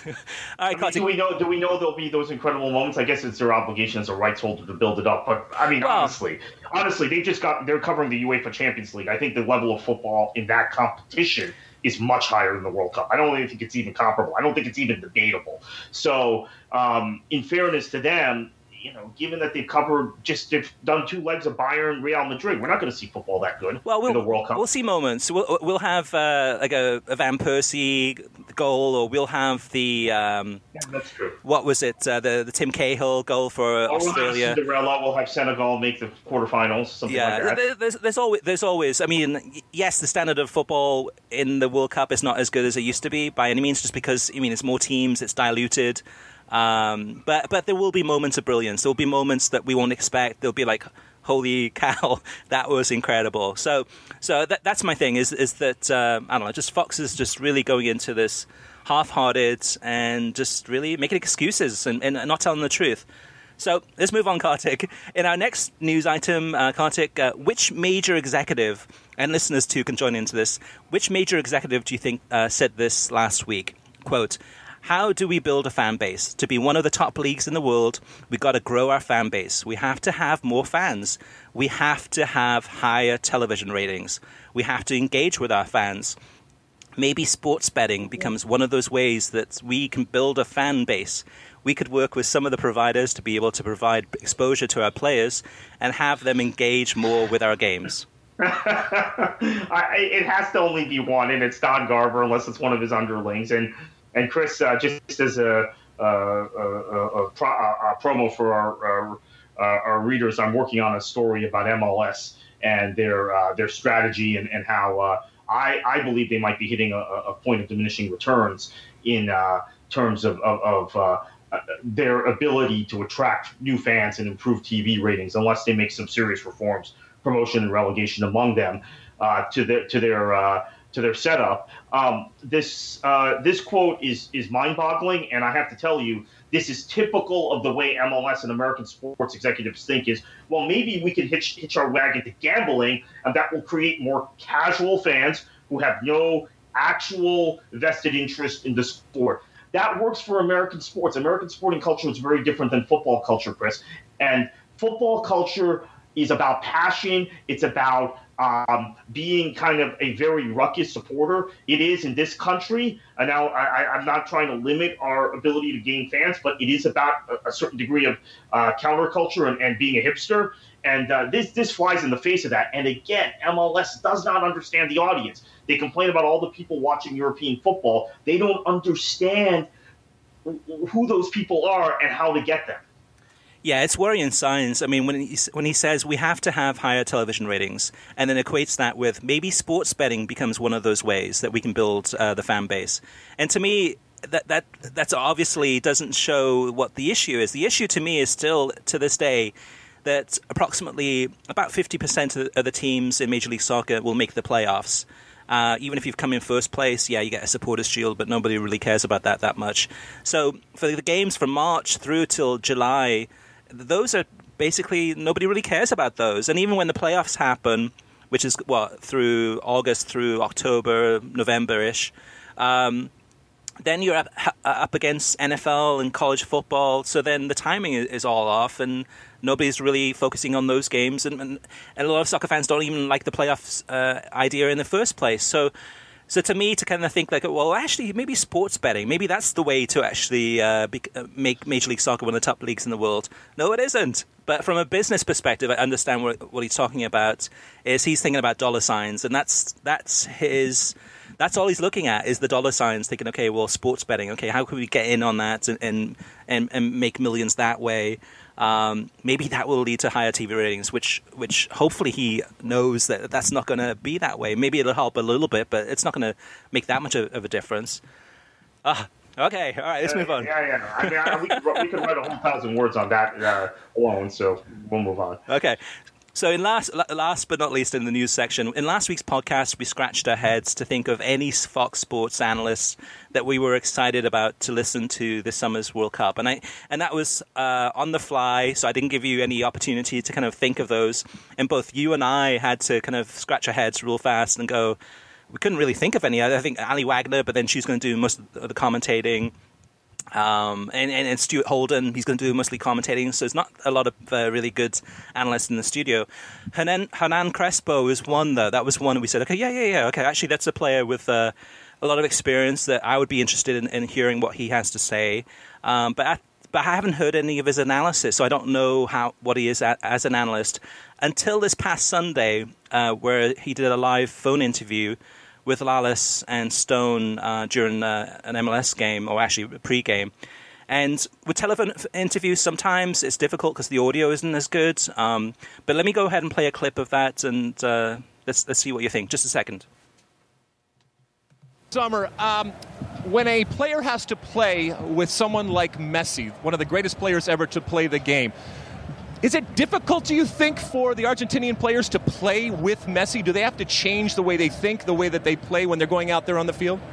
all right, I mean, do we know? Do we know there'll be those incredible moments? I guess it's their obligation as a rights holder to build it up. But I mean, well, honestly, honestly, they just got they're covering the UEFA Champions League. I think the level of football in that competition is much higher than the World Cup. I don't even think it's even comparable. I don't think it's even debatable. So, um, in fairness to them, you know, given that they've covered just they've done two legs of Bayern, Real Madrid, we're not going to see football that good well, we'll in the World Cup. We'll see moments. We'll we'll have uh, like a, a Van Persie goal, or we'll have the um, yeah, that's true. What was it? Uh, the the Tim Cahill goal for oh, Australia. We'll have Cinderella. We'll have Senegal make the quarterfinals. Something yeah, like that. There's there's always there's always. I mean, yes, the standard of football in the World Cup is not as good as it used to be by any means, just because I mean it's more teams, it's diluted. Um, but but there will be moments of brilliance. There will be moments that we won't expect. There'll be like, holy cow, that was incredible. So so that, that's my thing. Is is that uh, I don't know? Just Fox is just really going into this half-hearted and just really making excuses and, and not telling the truth. So let's move on, Kartik. In our next news item, uh, Kartik, uh, which major executive, and listeners too can join into this, which major executive do you think uh, said this last week? Quote, how do we build a fan base? To be one of the top leagues in the world, we've got to grow our fan base. We have to have more fans. We have to have higher television ratings. We have to engage with our fans. Maybe sports betting becomes one of those ways that we can build a fan base. We could work with some of the providers to be able to provide exposure to our players and have them engage more with our games. I, it has to only be one, and it's Don Garber, unless it's one of his underlings. And And Chris, uh, just as a, a, a, a, pro, a promo for our, our, our readers, I'm working on a story about M L S and their uh, their strategy and, and how uh, I, I believe they might be hitting a, a point of diminishing returns in uh, terms of, of, of uh, their ability to attract new fans and improve T V ratings, unless they make some serious reforms, promotion and relegation among them, uh, to, the, to their uh, to their setup. Um, this uh, this quote is is mind-boggling, and I have to tell you, this is typical of the way M L S and American sports executives think is, well, maybe we can hitch, hitch our wagon to gambling, and that will create more casual fans who have no actual vested interest in the sport. That works for American sports. American sporting culture is very different than football culture, Chris. And football culture is about passion. It's about Um, being kind of a very ruckus supporter. It is in this country. And now I, I'm not trying to limit our ability to gain fans, but it is about a, a certain degree of uh, counterculture and, and being a hipster. And uh, this this flies in the face of that. And again, M L S does not understand the audience. They complain about all the people watching European football. They don't understand who those people are and how to get them. Yeah, it's worrying signs. I mean, when he, when he says we have to have higher television ratings and then equates that with maybe sports betting becomes one of those ways that we can build uh, the fan base. And to me, that that that's obviously doesn't show what the issue is. The issue to me is still, to this day, that approximately about fifty percent of the teams in Major League Soccer will make the playoffs. Uh, even if you've come in first place, yeah, you get a supporters shield, but nobody really cares about that that much. So for the games from March through till July, those are basically, nobody really cares about those. And even when the playoffs happen, which is, what, through August through October, November-ish, um, then you're up, up against N F L and college football, so then the timing is all off, and nobody's really focusing on those games, and, and, and a lot of soccer fans don't even like the playoffs uh, idea in the first place. So So to me, to kind of think like, well, actually, maybe sports betting, maybe that's the way to actually uh, be, uh, make Major League Soccer one of the top leagues in the world. No, it isn't. But from a business perspective, I understand what, what he's talking about. Is he's thinking about dollar signs, and that's that's his. That's all he's looking at is the dollar signs. Thinking, okay, well, sports betting. Okay, how can we get in on that and and and, and make millions that way? Um, maybe that will lead to higher T V ratings, which which hopefully he knows that that's not going to be that way. Maybe it'll help a little bit, but it's not going to make that much of, of a difference. Ah, okay, all right, let's move on. Yeah, yeah. I mean, I, we, could, we could write a whole thousand words on that uh, alone, so we'll move on. Okay. So in last last but not least in the news section, in last week's podcast, we scratched our heads to think of any Fox Sports analysts that we were excited about to listen to this summer's World Cup. And I and that was uh, on the fly, so I didn't give you any opportunity to kind of think of those. And both you and I had to kind of scratch our heads real fast and go, we couldn't really think of any. I think Ali Wagner, but then she's going to do most of the commentating. Um, and, and, and Stuart Holden, he's going to do mostly commentating, so there's not a lot of uh, really good analysts in the studio. Hernan, Hernan Crespo is one, though. That was one we said, okay, yeah, yeah, yeah, okay, actually that's a player with uh, a lot of experience that I would be interested in, in hearing what he has to say. Um, but, I, but I haven't heard any of his analysis, so I don't know how what he is at, as an analyst. Until this past Sunday, uh, where he did a live phone interview with Lallis and Stone uh, during uh, an M L S game, or actually a pre-game. And with telephone interviews, sometimes it's difficult because the audio isn't as good. Um, but let me go ahead and play a clip of that, and uh, let's, let's see what you think. Just a second. Summer, um, when a player has to play with someone like Messi, one of the greatest players ever to play the game, is it difficult, do you think, for the Argentinian players to play with Messi? Do they have to change the way they think, the way that they play when they're going out there on the field?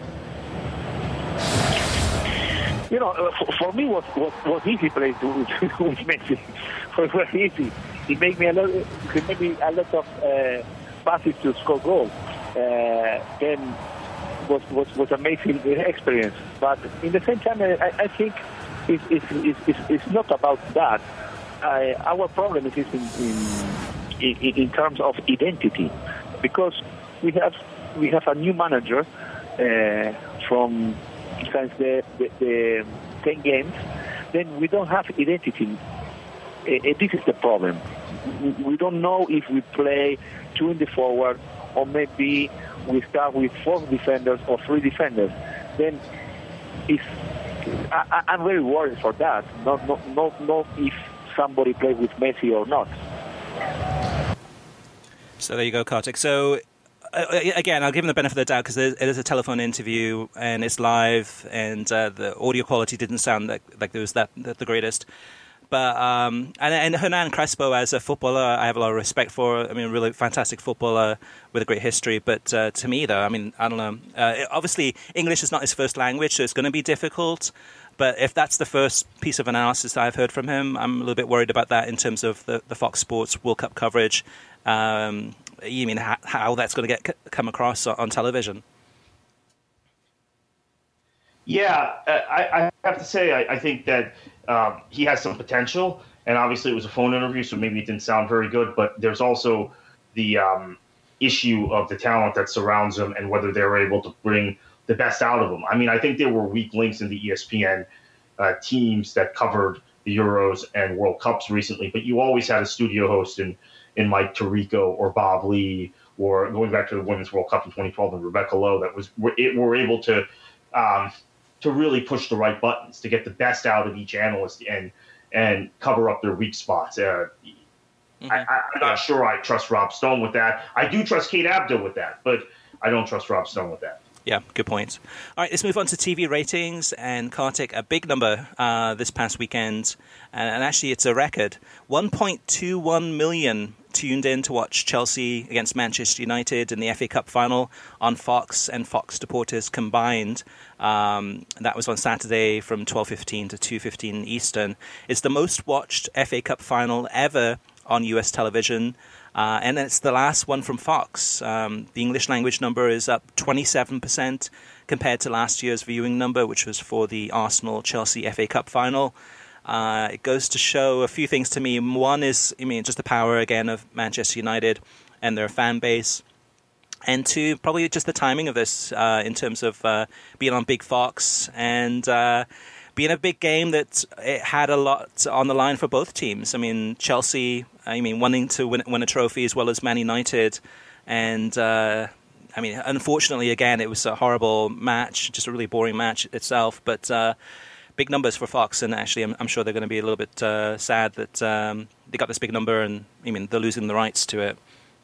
You know, uh, for, for me, was was was easy playing with, with Messi. It was very easy. He made me a lot. He made me a lot of uh, passes to score goals. Uh, then was was was amazing experience. But in the same time, I, I think it's it's, it's it's it's not about that. I, our problem is in, in, in in terms of identity, because we have we have a new manager uh, from since the, the, the ten games. Then we don't have identity. Uh, uh, this is the problem. We don't know if we play two in the forward, or maybe we start with four defenders or three defenders. Then it's, I, I'm very worried for that. Not not not not if somebody plays with Messi or not. So there you go, Kartik. So uh, again, I'll give him the benefit of the doubt because it is a telephone interview and it's live, and uh, the audio quality didn't sound like, like there was that, that the greatest. But um, and, and Hernan Crespo, as a footballer, I have a lot of respect for. I mean, a really fantastic footballer with a great history. But uh, to me, though, I mean, I don't know. Uh, obviously, English is not his first language, so it's going to be difficult. But if that's the first piece of analysis I've heard from him, I'm a little bit worried about that in terms of the, the Fox Sports World Cup coverage. Um, you mean how, how that's going to get come across on television? Yeah, I, I have to say, I, I think that um, he has some potential, and obviously it was a phone interview, so maybe it didn't sound very good, but there's also the um, issue of the talent that surrounds him and whether they're able to bring the best out of him. I mean, I think there were weak links in the E S P N uh, teams that covered the Euros and World Cups recently, but you always had a studio host in, in Mike Tirico or Bob Lee, or going back to the Women's World Cup in twenty twelve and Rebecca Lowe, that was were, it, were able to um, to really push the right buttons to get the best out of each analyst and and cover up their weak spots. Uh, mm-hmm. I, I'm not sure I trust Rob Stone with that. I do trust Kate Abdo with that, but I don't trust Rob Stone with that. Yeah, good point. All right, let's move on to T V ratings. And Kartik, a big number uh, this past weekend, and, and actually it's a record. one point two one million tuned in to watch Chelsea against Manchester United in the F A Cup final on Fox and Fox Deportes combined. Um, that was on Saturday from twelve fifteen to two fifteen Eastern. It's the most watched F A Cup final ever on U S television. Uh, and it's the last one from Fox. Um, the English language number is up twenty-seven percent compared to last year's viewing number, which was for the Arsenal-Chelsea F A Cup final. Uh, it goes to show a few things to me. One is, I mean, just the power, again, of Manchester United and their fan base. And two, probably just the timing of this uh, in terms of uh, being on Big Fox and uh, being a big game that it had a lot on the line for both teams. I mean, Chelsea, I mean, wanting to win, win a trophy as well as Man United. And, uh, I mean, unfortunately, again, it was a horrible match, just a really boring match itself. But uh, big numbers for Fox, and actually I'm, I'm sure they're going to be a little bit uh, sad that um, they got this big number, and, I mean, they're losing the rights to it.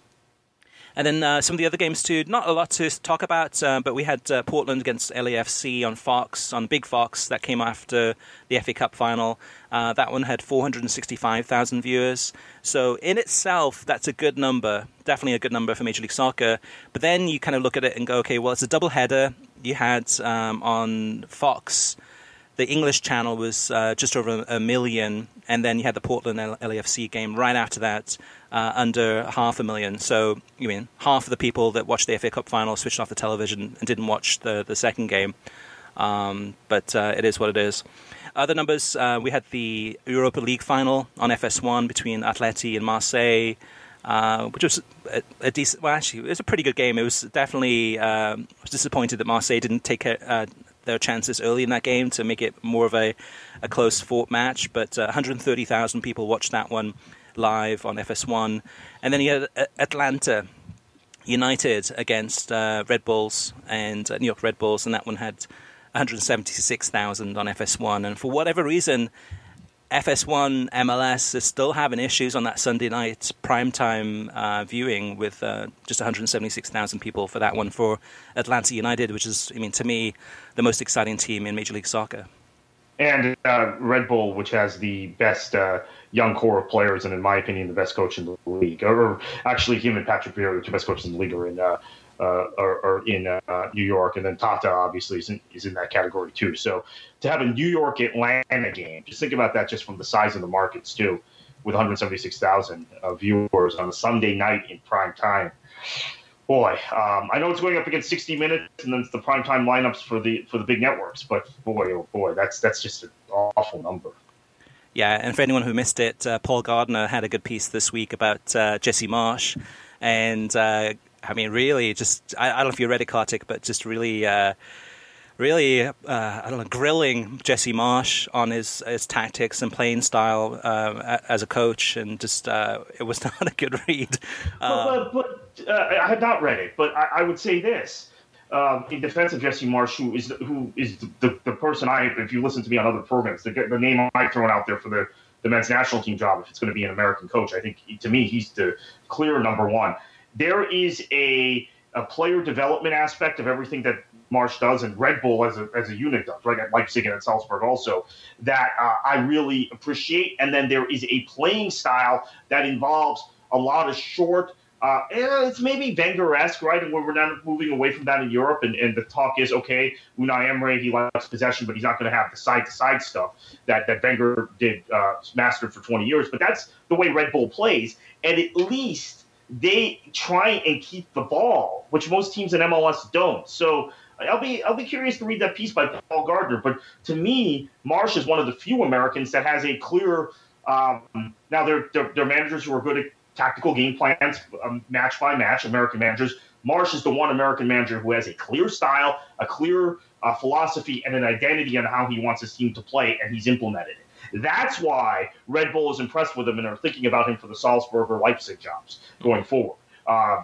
And then uh, some of the other games too, not a lot to talk about, uh, but we had uh, Portland against L A F C on Fox, on Big Fox. That came after the F A Cup final. Uh, that one had four hundred sixty-five thousand viewers. So in itself, that's a good number, definitely a good number for Major League Soccer. But then you kind of look at it and go, okay, well, it's a doubleheader. You had um, on Fox, the English channel was uh, just over a million, and then you had the Portland L A F C game right after that, uh, under half a million. So, you mean, half of the people that watched the F A Cup final switched off the television and didn't watch the, the second game. Um, but uh, it is what it is. Other numbers, uh, we had the Europa League final on F S one between Atleti and Marseille, uh, which was a, a decent, well, actually, it was a pretty good game. It was definitely, um, I was disappointed that Marseille didn't take uh, their chances early in that game to make it more of a, a close fought match, but uh, one hundred thirty thousand people watched that one live on F S one. And then you had Atlanta United against uh, Red Bulls and uh, New York Red Bulls, and that one had one hundred seventy-six thousand on F S one. And for whatever reason, F S one M L S is still having issues on that Sunday night primetime uh, viewing with uh, just one hundred seventy-six thousand people for that one for Atlanta United, which is, I mean, to me, the most exciting team in Major League Soccer. And uh, Red Bull, which has the best uh, young core of players, and in my opinion, the best coach in the league. Or actually, him and Patrick Vieira, the two best coaches in the league, are in uh, uh, are, are in uh, New York, and then Tata obviously is in, is in that category too. So to have a New York Atlanta game, just think about that, just from the size of the markets too, with one hundred seventy-six thousand uh, viewers on a Sunday night in prime time. Boy, um, I know it's going up against sixty minutes, and then it's the primetime lineups for the for the big networks. But boy, oh boy, that's that's just an awful number. Yeah, and for anyone who missed it, uh, Paul Gardner had a good piece this week about uh, Jesse Marsch, and uh, I mean, really, just I, I don't know if you read it, Kartik, but just really. Uh, Really, uh, I don't know, grilling Jesse Marsch on his, his tactics and playing style uh, as a coach, and just uh, it was not a good read. Um, but but, but uh, I had not read it, but I, I would say this um, in defense of Jesse Marsch, who is who is the, the, the person I, if you listen to me on other programs, the, the name I've thrown out there for the, the men's national team job, if it's going to be an American coach, I think to me he's the clear number one. There is a a player development aspect of everything that Marsch does, and Red Bull as a as a unit does, right, at Leipzig and at Salzburg also, that uh, I really appreciate. And then there is a playing style that involves a lot of short, uh, it's maybe Wenger-esque, right, and we're now moving away from that in Europe, and, and the talk is, okay, Unai Emery, he likes possession, but he's not going to have the side-to-side stuff that, that Wenger did, uh, mastered for twenty years. But that's the way Red Bull plays, and at least they try and keep the ball, which most teams in M L S don't. So I'll be I'll be curious to read that piece by Paul Gardner. But to me, Marsch is one of the few Americans that has a clear. Um, now they're, they're they're managers who are good at tactical game plans, um, match by match. American managers. Marsch is the one American manager who has a clear style, a clear uh, philosophy, and an identity on how he wants his team to play, and he's implemented it. That's why Red Bull is impressed with him and are thinking about him for the Salzburg or Leipzig jobs going forward. Uh,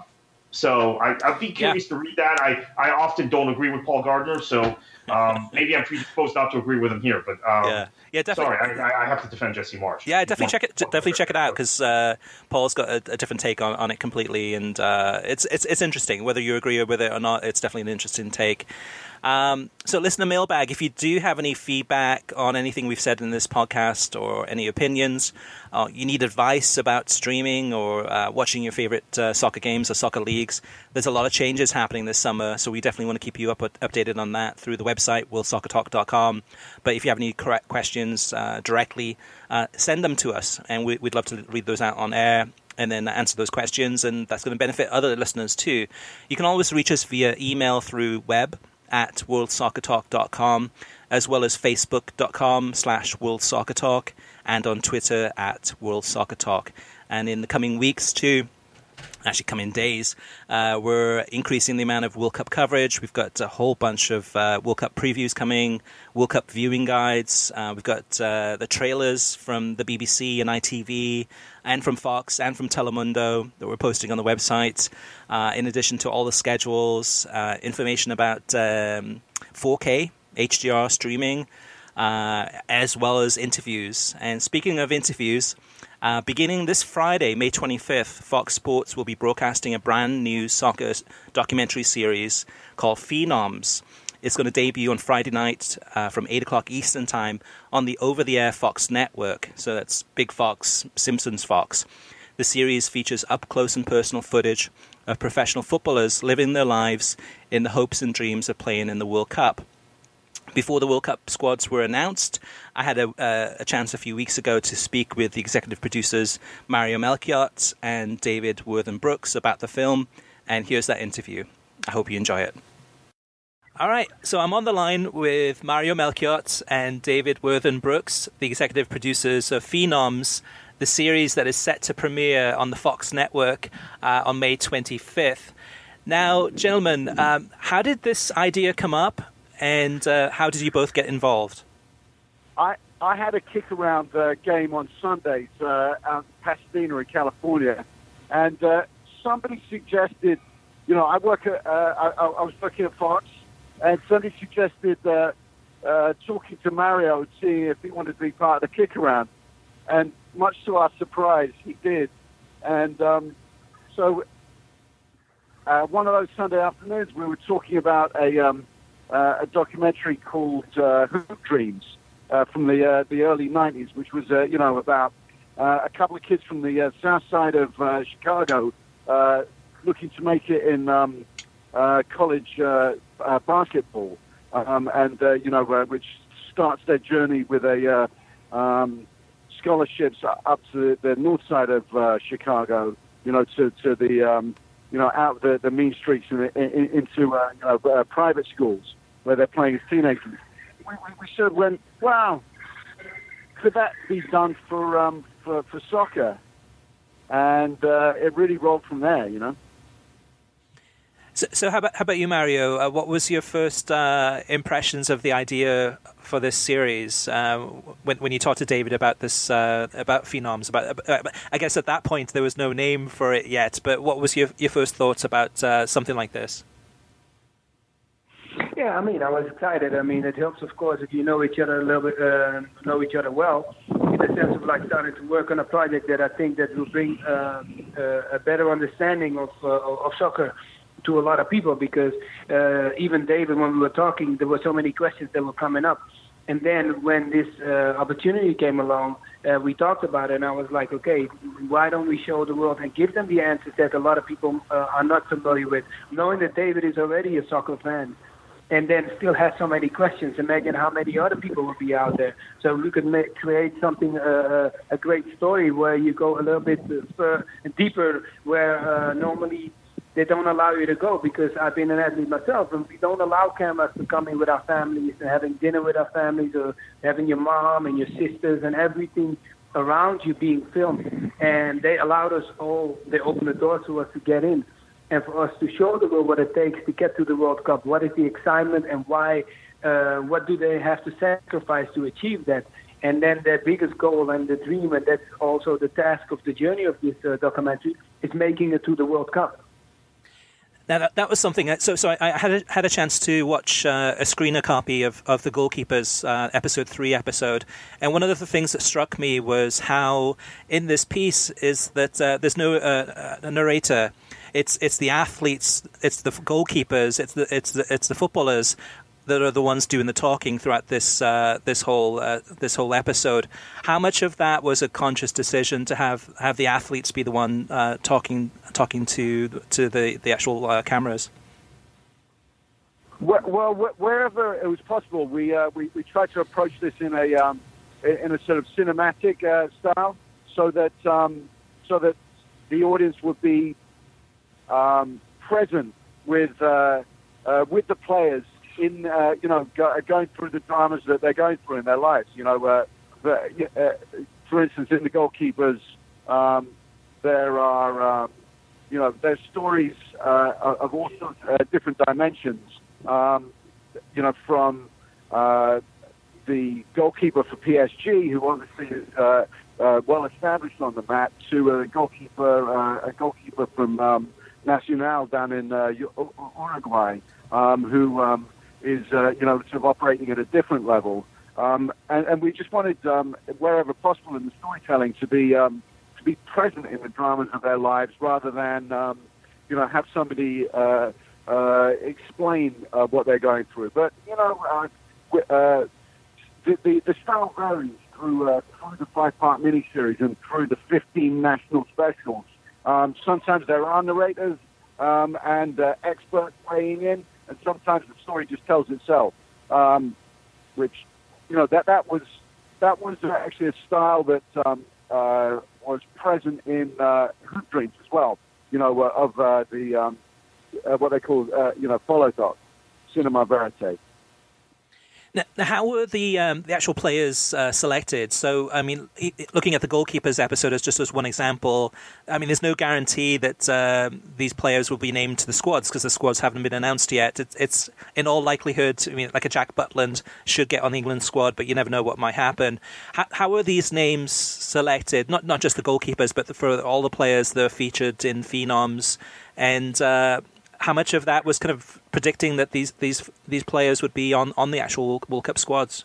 so I, I'd be curious yeah. to read that. I, I often don't agree with Paul Gardner, so um, maybe I'm predisposed not to agree with him here. But um, yeah, yeah, definitely. Sorry, I, I have to defend Jesse Marsch. Yeah, definitely check it. Definitely check it out, because uh, Paul's got a, a different take on, on it completely, and uh, it's it's it's interesting. Whether you agree with it or not, it's definitely an interesting take. Um, so listener mailbag, if you do have any feedback on anything we've said in this podcast or any opinions, uh, you need advice about streaming or uh, watching your favorite uh, soccer games or soccer leagues, there's a lot of changes happening this summer, so we definitely want to keep you up updated on that through the website, world soccer talk dot com. But if you have any correct questions uh, directly, uh, send them to us, and we, we'd love to read those out on air and then answer those questions, and that's going to benefit other listeners too. You can always reach us via email through web at world soccer talk dot com, as well as facebook dot com slash world soccer talk, and on Twitter at world soccer talk. And in the coming weeks too, actually coming days, uh, we're increasing the amount of World Cup coverage. We've got a whole bunch of uh, World Cup previews coming, World Cup viewing guides. Uh, we've got uh, the trailers from the B B C and I T V, and from Fox and from Telemundo that we're posting on the website, uh, in addition to all the schedules, uh, information about um, four K H D R streaming, uh, as well as interviews. And speaking of interviews, Uh, beginning this Friday, May twenty-fifth, Fox Sports will be broadcasting a brand new soccer documentary series called Phenoms. It's going to debut on Friday night uh, from eight o'clock Eastern Time on the over-the-air Fox network. So that's Big Fox, Simpsons Fox. The series features up-close and personal footage of professional footballers living their lives in the hopes and dreams of playing in the World Cup. Before the World Cup squads were announced, I had a, uh, a chance a few weeks ago to speak with the executive producers Mario Melchiot and David Wortham Brooks about the film, and here's that interview. I hope you enjoy it. All right, so I'm on the line with Mario Melchiot and David Worthen Brooks, the executive producers of Phenoms, the series that is set to premiere on the Fox network uh, on May twenty-fifth. Now, gentlemen, um, how did this idea come up, and uh, how did you both get involved? I, I had a kick-around uh, game on Sundays uh, out in Pasadena in California, and uh, somebody suggested, you know, I work at, uh, I, I was working at Fox, and somebody suggested uh, uh, talking to Mario and seeing if he wanted to be part of the kick-around. And much to our surprise, he did. And um, so uh, one of those Sunday afternoons, we were talking about a, um, uh, a documentary called uh, Hoop Dreams uh, from the uh, the early nineties, which was, uh, you know, about uh, a couple of kids from the uh, south side of uh, Chicago uh, looking to make it in um, uh, college uh, uh, basketball, um, and, uh, you know, uh, which starts their journey with a... Uh, um, scholarships up to the north side of uh, Chicago, you know, to, to the, um, you know, out the, the mean streets and in, in, into uh, you know, uh, private schools where they're playing as teenagers. We, we, we sort of went, wow, could that be done for um, for, for soccer? And uh, it really rolled from there, you know. So, so how about how about you, Mario? Uh, what was your first uh, impressions of the idea for this series uh, when when you talked to David about this uh, about Phenoms? About uh, I guess at that point there was no name for it yet, but what was your your first thoughts about uh, something like this? Yeah, I mean, I was excited. I mean, it helps, of course, if you know each other a little bit, uh, know each other well, in the sense of like starting to work on a project that I think that will bring uh, uh, a better understanding of uh, of soccer to a lot of people, because uh, even David, when we were talking, there were so many questions that were coming up. And then when this uh, opportunity came along, uh, we talked about it, and I was like, okay, why don't we show the world and give them the answers that a lot of people uh, are not familiar with, knowing that David is already a soccer fan, and then still has so many questions. Imagine how many other people would be out there. So we could make, create something, uh, a great story where you go a little bit uh, deeper, where uh, normally they don't allow you to go, because I've been an athlete myself, and we don't allow cameras to come in with our families and having dinner with our families, or having your mom and your sisters and everything around you being filmed. And they allowed us all, they opened the door to us to get in, and for us to show the world what it takes to get to the World Cup, what is the excitement, and why, uh, what do they have to sacrifice to achieve that. And then their biggest goal and the dream, and that's also the task of the journey of this uh, documentary, is making it to the World Cup. Now that, that was something. So, so I, I had a, had a chance to watch uh, a screener copy of, of the Goalkeepers uh, episode three episode, and one of the things that struck me was how in this piece is that uh, there's no uh, a narrator. It's it's the athletes, it's the goalkeepers, it's the it's the it's the footballers that are the ones doing the talking throughout this uh, this whole uh, this whole episode. How much of that was a conscious decision to have, have the athletes be the one uh, talking talking to to the the actual uh, cameras? Well, well, wherever it was possible, we uh, we we tried to approach this in a um, in a sort of cinematic uh, style, so that um, so that the audience would be um, present with uh, uh, with the players. In uh, you know, go, going through the dramas that they're going through in their lives. You know, uh, the, uh, for instance, in the Goalkeepers, um, there are um, you know there's stories uh, of all sorts of uh, different dimensions. Um, you know, from uh, the goalkeeper for P S G, who obviously is uh, uh, well established on the map, to a goalkeeper, uh, a goalkeeper from um, Nacional down in uh, Uruguay, um, who. Um, is, uh, you know, sort of operating at a different level. Um, and, and we just wanted, um, wherever possible in the storytelling, to be um, to be present in the dramas of their lives rather than, um, you know, have somebody uh, uh, explain uh, what they're going through. But, you know, uh, uh, the, the, the style varies through, uh, through the five-part miniseries and through the fifteen national specials. Um, sometimes there are narrators um, and uh, experts weighing in, and sometimes the story just tells itself, um, which, you know, that that was that was actually a style that um, uh, was present in uh, Hoop Dreams as well. You know, uh, of uh, the um, uh, what they call uh, you know follow doc. cinema verite. Now, how were the um, the actual players uh, selected? So, I mean, looking at the goalkeepers episode as just as one example, I mean, there's no guarantee that uh, these players will be named to the squads because the squads haven't been announced yet. It's, it's in all likelihood, I mean, like a Jack Butland should get on the England squad, but you never know what might happen. How, how are these names selected? Not not just the goalkeepers, but for all the players that are featured in Phenoms, and uh, how much of that was kind of predicting that these these these players would be on, on the actual World Cup squads?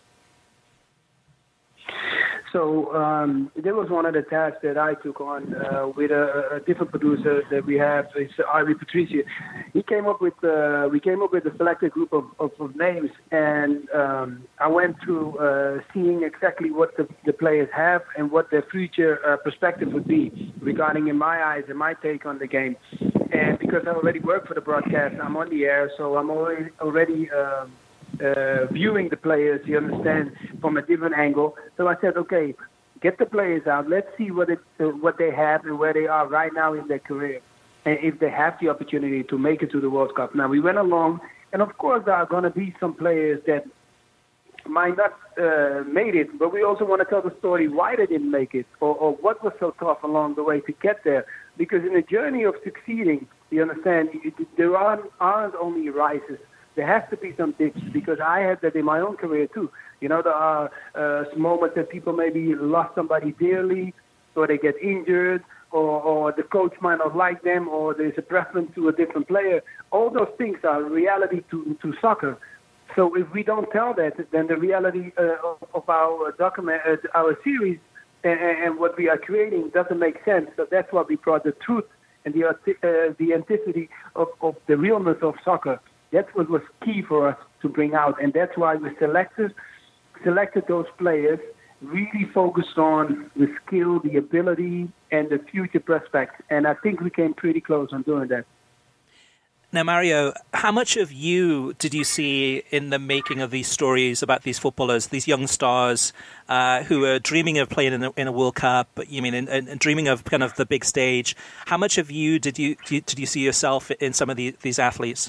So um, there was one of the tasks that I took on uh, with a, a different producer that we have. It's Ivy Patricia. He came up with uh, we came up with a selected group of, of, of names, and um, I went through uh, seeing exactly what the, the players have and what their future uh, perspective would be regarding, in my eyes, and my take on the game. And because I already work for the broadcast, I'm on the air, so I'm already already. Um, Uh, viewing the players, you understand, from a different angle. So I said, okay, get the players out. Let's see what it, uh, what they have and where they are right now in their career, and if they have the opportunity to make it to the World Cup. Now we went along, and of course there are going to be some players that might not uh, made it, but we also want to tell the story why they didn't make it, or, or what was so tough along the way to get there. Because in the journey of succeeding, you understand, there aren't, aren't only rises. There has to be some dips, because I had that in my own career too. You know, there are uh, moments that people maybe lost somebody dearly, or they get injured, or, or the coach might not like them, or there's a preference to a different player. All those things are reality to, to soccer. So if we don't tell that, then the reality uh, of, of our document, uh, our series, and, and what we are creating doesn't make sense. So that's why we brought the truth and the uh, the authenticity of, of the realness of soccer. That's what was key for us to bring out, and that's why we selected selected those players, really focused on the skill, the ability, and the future prospects. And I think we came pretty close on doing that. Now, Mario, how much of you did you see in the making of these stories about these footballers, these young stars uh, who are dreaming of playing in a, in a World Cup, you mean, and, and dreaming of kind of the big stage? How much of you did you did you see yourself in some of the, these athletes?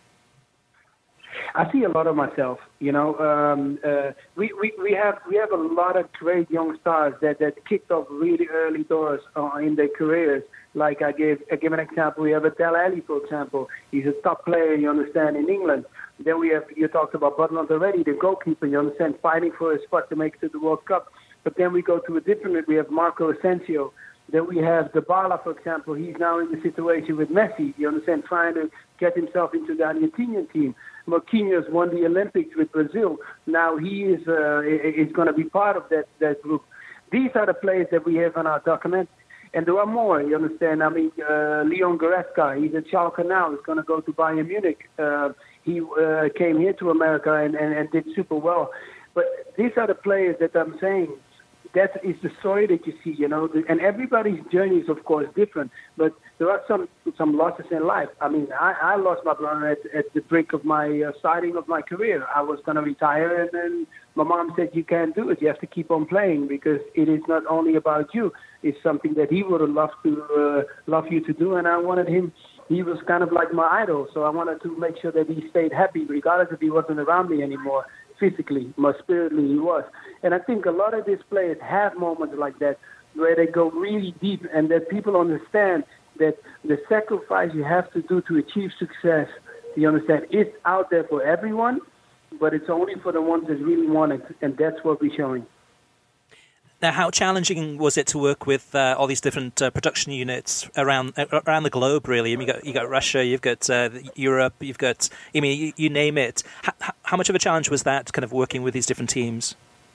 I see a lot of myself. You know, um, uh, we, we we have we have a lot of great young stars that, that kicked off really early doors uh, in their careers. Like I gave I give an example. We have Adel Ali, for example. He's a top player, you understand, in England. Then we have, you talked about Butland already, the goalkeeper, you understand, fighting for a spot to make it to the World Cup. But then we go to a different. We have Marco Asensio. Then we have Dybala, for example. He's now in the situation with Messi, you understand, trying to get himself into the Argentinian team. Marquinhos won the Olympics with Brazil. Now he is uh, is going to be part of that, that group. These are the players that we have in our document. And there are more, you understand. I mean, uh, Leon Goretzka, he's at Schalke now. He's going to go to Bayern Munich. Uh, he uh, came here to America and, and, and did super well. But these are the players that I'm saying. That is the story that you see, you know. And everybody's journey is, of course, different. But there are some some losses in life. I mean, I, I lost my brother at, at the brink of my uh, starting of my career. I was going to retire, and then my mom said, you can't do it. You have to keep on playing, because it is not only about you. It's something that he would have loved to uh, love you to do, and I wanted him. He was kind of like my idol, so I wanted to make sure that he stayed happy, regardless if he wasn't around me anymore. Physically, more spiritually, he was. And I think a lot of these players have moments like that, where they go really deep, and that people understand that the sacrifice you have to do to achieve success, you understand, it's out there for everyone, but it's only for the ones that really want it, and that's what we're showing. Now, how challenging was it to work with uh, all these different uh, production units around uh, around the globe? Really, I mean, you got you got Russia, you've got uh, Europe, you've got, I mean, you, you name it. How, how much of a challenge was that, kind of working with these different teams?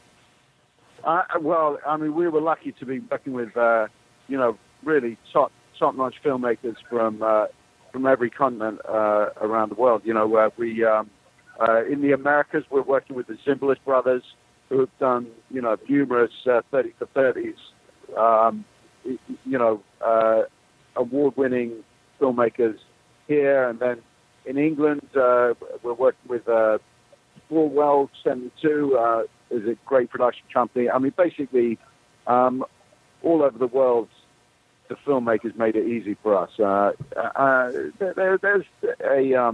Uh, well, I mean, we were lucky to be working with, uh, you know, really top top-notch filmmakers from uh, from every continent uh, around the world. You know, uh, we um, uh, in the Americas, we're working with the Zimbalist brothers, who have done, you know, numerous uh, thirty for thirties, um, you know, uh, award-winning filmmakers here. And then in England, uh, we're working with uh, Fulwell seventy-two, uh, is a great production company. I mean, basically, um, all over the world, the filmmakers made it easy for us. Uh, uh, there, there's a... Um,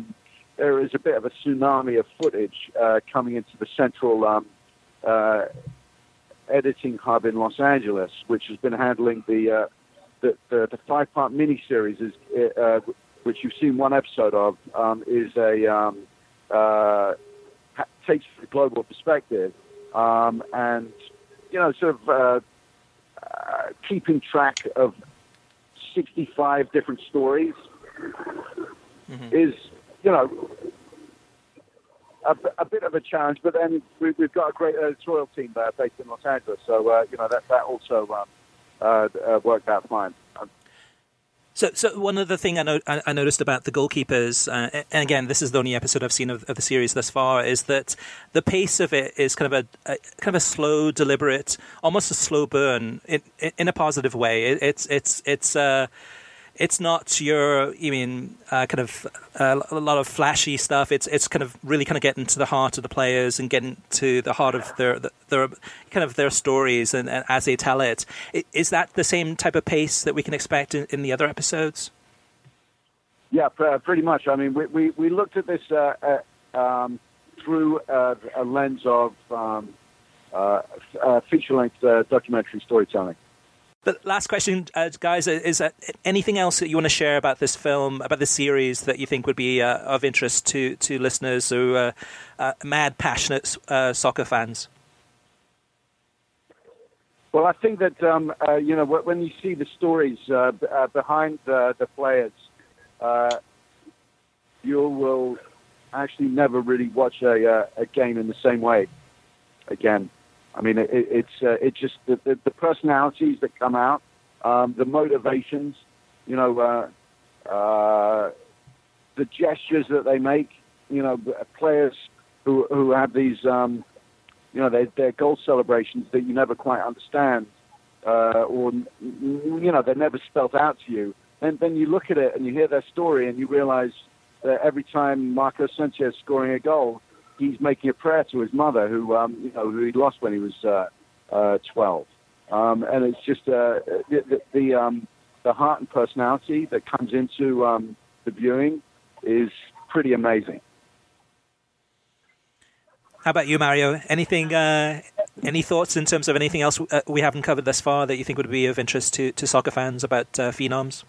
there is a bit of a tsunami of footage uh, coming into the central um, uh, editing hub in Los Angeles, which has been handling the uh, the, the, the five-part miniseries, is, uh, which you've seen one episode of, um, is a um, uh, takes the global perspective um, and you know sort of uh, uh, keeping track of sixty-five different stories mm-hmm. is you know. A, a bit of a challenge, but then we, we've got a great editorial team there based in Los Angeles, so uh, you know that that also um, uh, uh, worked out fine. Um, So, so one other thing I, know, I, I noticed about the goalkeepers, uh, and again, this is the only episode I've seen of, of the series thus far, is that the pace of it is kind of a, a kind of a slow, deliberate, almost a slow burn in in a positive way. It, it's it's it's uh, it's not your, you mean, uh, kind of uh, a lot of flashy stuff. It's it's kind of really kind of getting to the heart of the players and getting to the heart of their their kind of their stories and, and as they tell it. Is that the same type of pace that we can expect in, in the other episodes? Yeah, pretty much. I mean, we we, we looked at this uh, uh, um, through uh, a lens of um, uh, uh, feature-length uh, documentary storytelling. But last question, uh, guys, is there anything else that you want to share about this film, about this series, that you think would be uh, of interest to, to listeners who are uh, mad, passionate uh, soccer fans? Well, I think that, um, uh, you know, when you see the stories uh, b- uh, behind the, the players, uh, you will actually never really watch a, uh, a game in the same way again. I mean, it, it's uh, it just the, the, the personalities that come out, um, the motivations, you know, uh, uh, the gestures that they make. You know, players who who have these, um, you know, their their goal celebrations that you never quite understand, uh, or you know, they're never spelt out to you. And then you look at it and you hear their story and you realize that every time Marco Sanchez is scoring a goal, he's making a prayer to his mother, who um, you know, who he lost when he was uh, uh, twelve, um, and it's just uh, the the, um, the heart and personality that comes into um, the viewing is pretty amazing. How about you, Mario? Anything? Uh, any thoughts in terms of anything else uh, we haven't covered thus far that you think would be of interest to, to soccer fans about uh, Phenoms?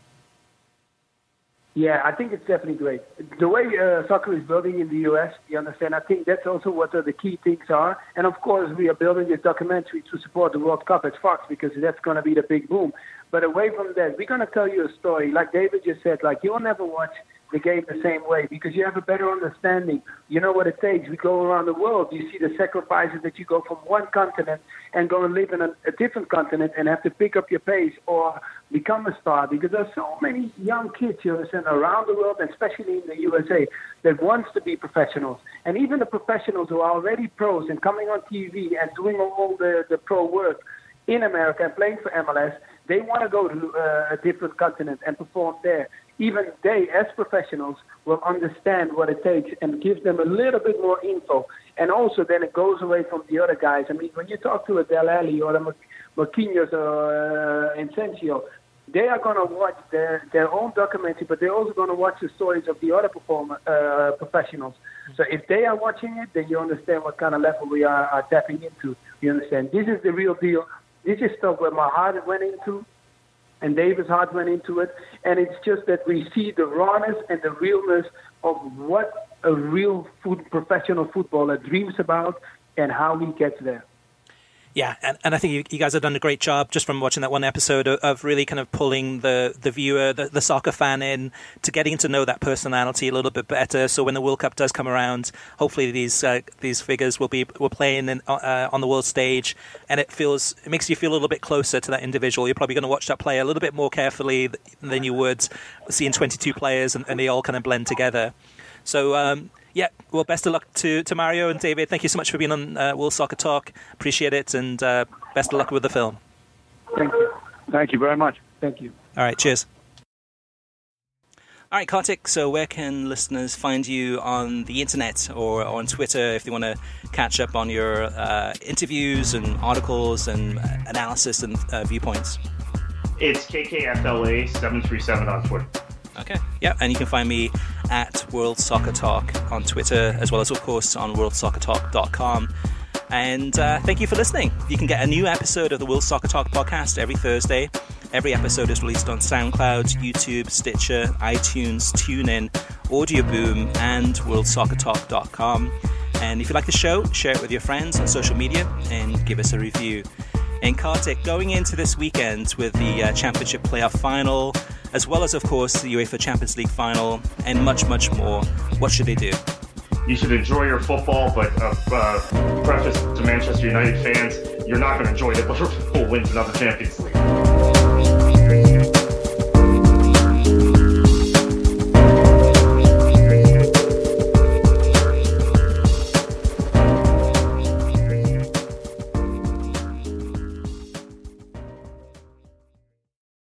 Yeah, I think it's definitely great. The way uh, soccer is building in the U S, you understand, I think that's also what uh, the key things are. And of course, we are building this documentary to support the World Cup at Fox because that's going to be the big boom. But away from that, we're going to tell you a story. Like David just said, like you'll never watch the game the same way because you have a better understanding. You know what it takes. We go around the world. You see the sacrifices that you go from one continent and go and live in a, a different continent and have to pick up your pace or become a star because there's so many young kids, you understand, around the world, and especially in the U S A, that wants to be professionals. And even the professionals who are already pros and coming on T V and doing all the, the pro work in America and playing for M L S, they want to go to uh, a different continent and perform there. Even they, as professionals, will understand what it takes and give them a little bit more info. And also then it goes away from the other guys. I mean, when you talk to a Del Alli or a Marquinhos or uh, Incencio, they are going to watch their, their own documentary, but they're also going to watch the stories of the other performer, uh, professionals. So if they are watching it, then you understand what kind of level we are, are tapping into. You understand? This is the real deal. This is stuff where my heart went into, and David's heart went into it. And it's just that we see the rawness and the realness of what a real food, professional footballer dreams about and how he gets there. Yeah, and, and I think you, you guys have done a great job just from watching that one episode of, of really kind of pulling the, the viewer, the, the soccer fan in to getting to know that personality a little bit better. So when the World Cup does come around, hopefully these uh, these figures will be will playing in, uh, on the world stage, and it feels it makes you feel a little bit closer to that individual. You're probably going to watch that player a little bit more carefully than you would seeing twenty-two players and, and they all kind of blend together. So. Um, Yeah, well, best of luck to, to Mario and David. Thank you so much for being on uh, World Soccer Talk. Appreciate it, and uh, best of luck with the film. Thank you. Thank you very much. Thank you. All right, cheers. All right, Kartik, so where can listeners find you on the internet or on Twitter if they want to catch up on your uh, interviews and articles and analysis and uh, viewpoints? It's K K F L A seven three seven on Twitter. Okay, yeah, and you can find me at World Soccer Talk on Twitter, as well as, of course, on world soccer talk dot com. And uh, thank you for listening. You can get a new episode of the World Soccer Talk podcast every Thursday. Every episode is released on SoundCloud, YouTube, Stitcher, iTunes, TuneIn, Audio Boom, and world soccer talk dot com. And if you like the show, share it with your friends on social media and give us a review. And Kartik, going into this weekend with the uh, Championship Playoff Final, as well as, of course, the UEFA Champions League Final, and much, much more, what should they do? You should enjoy your football, but uh, uh, preface to Manchester United fans, you're not going to enjoy it if Liverpool wins another Champions League.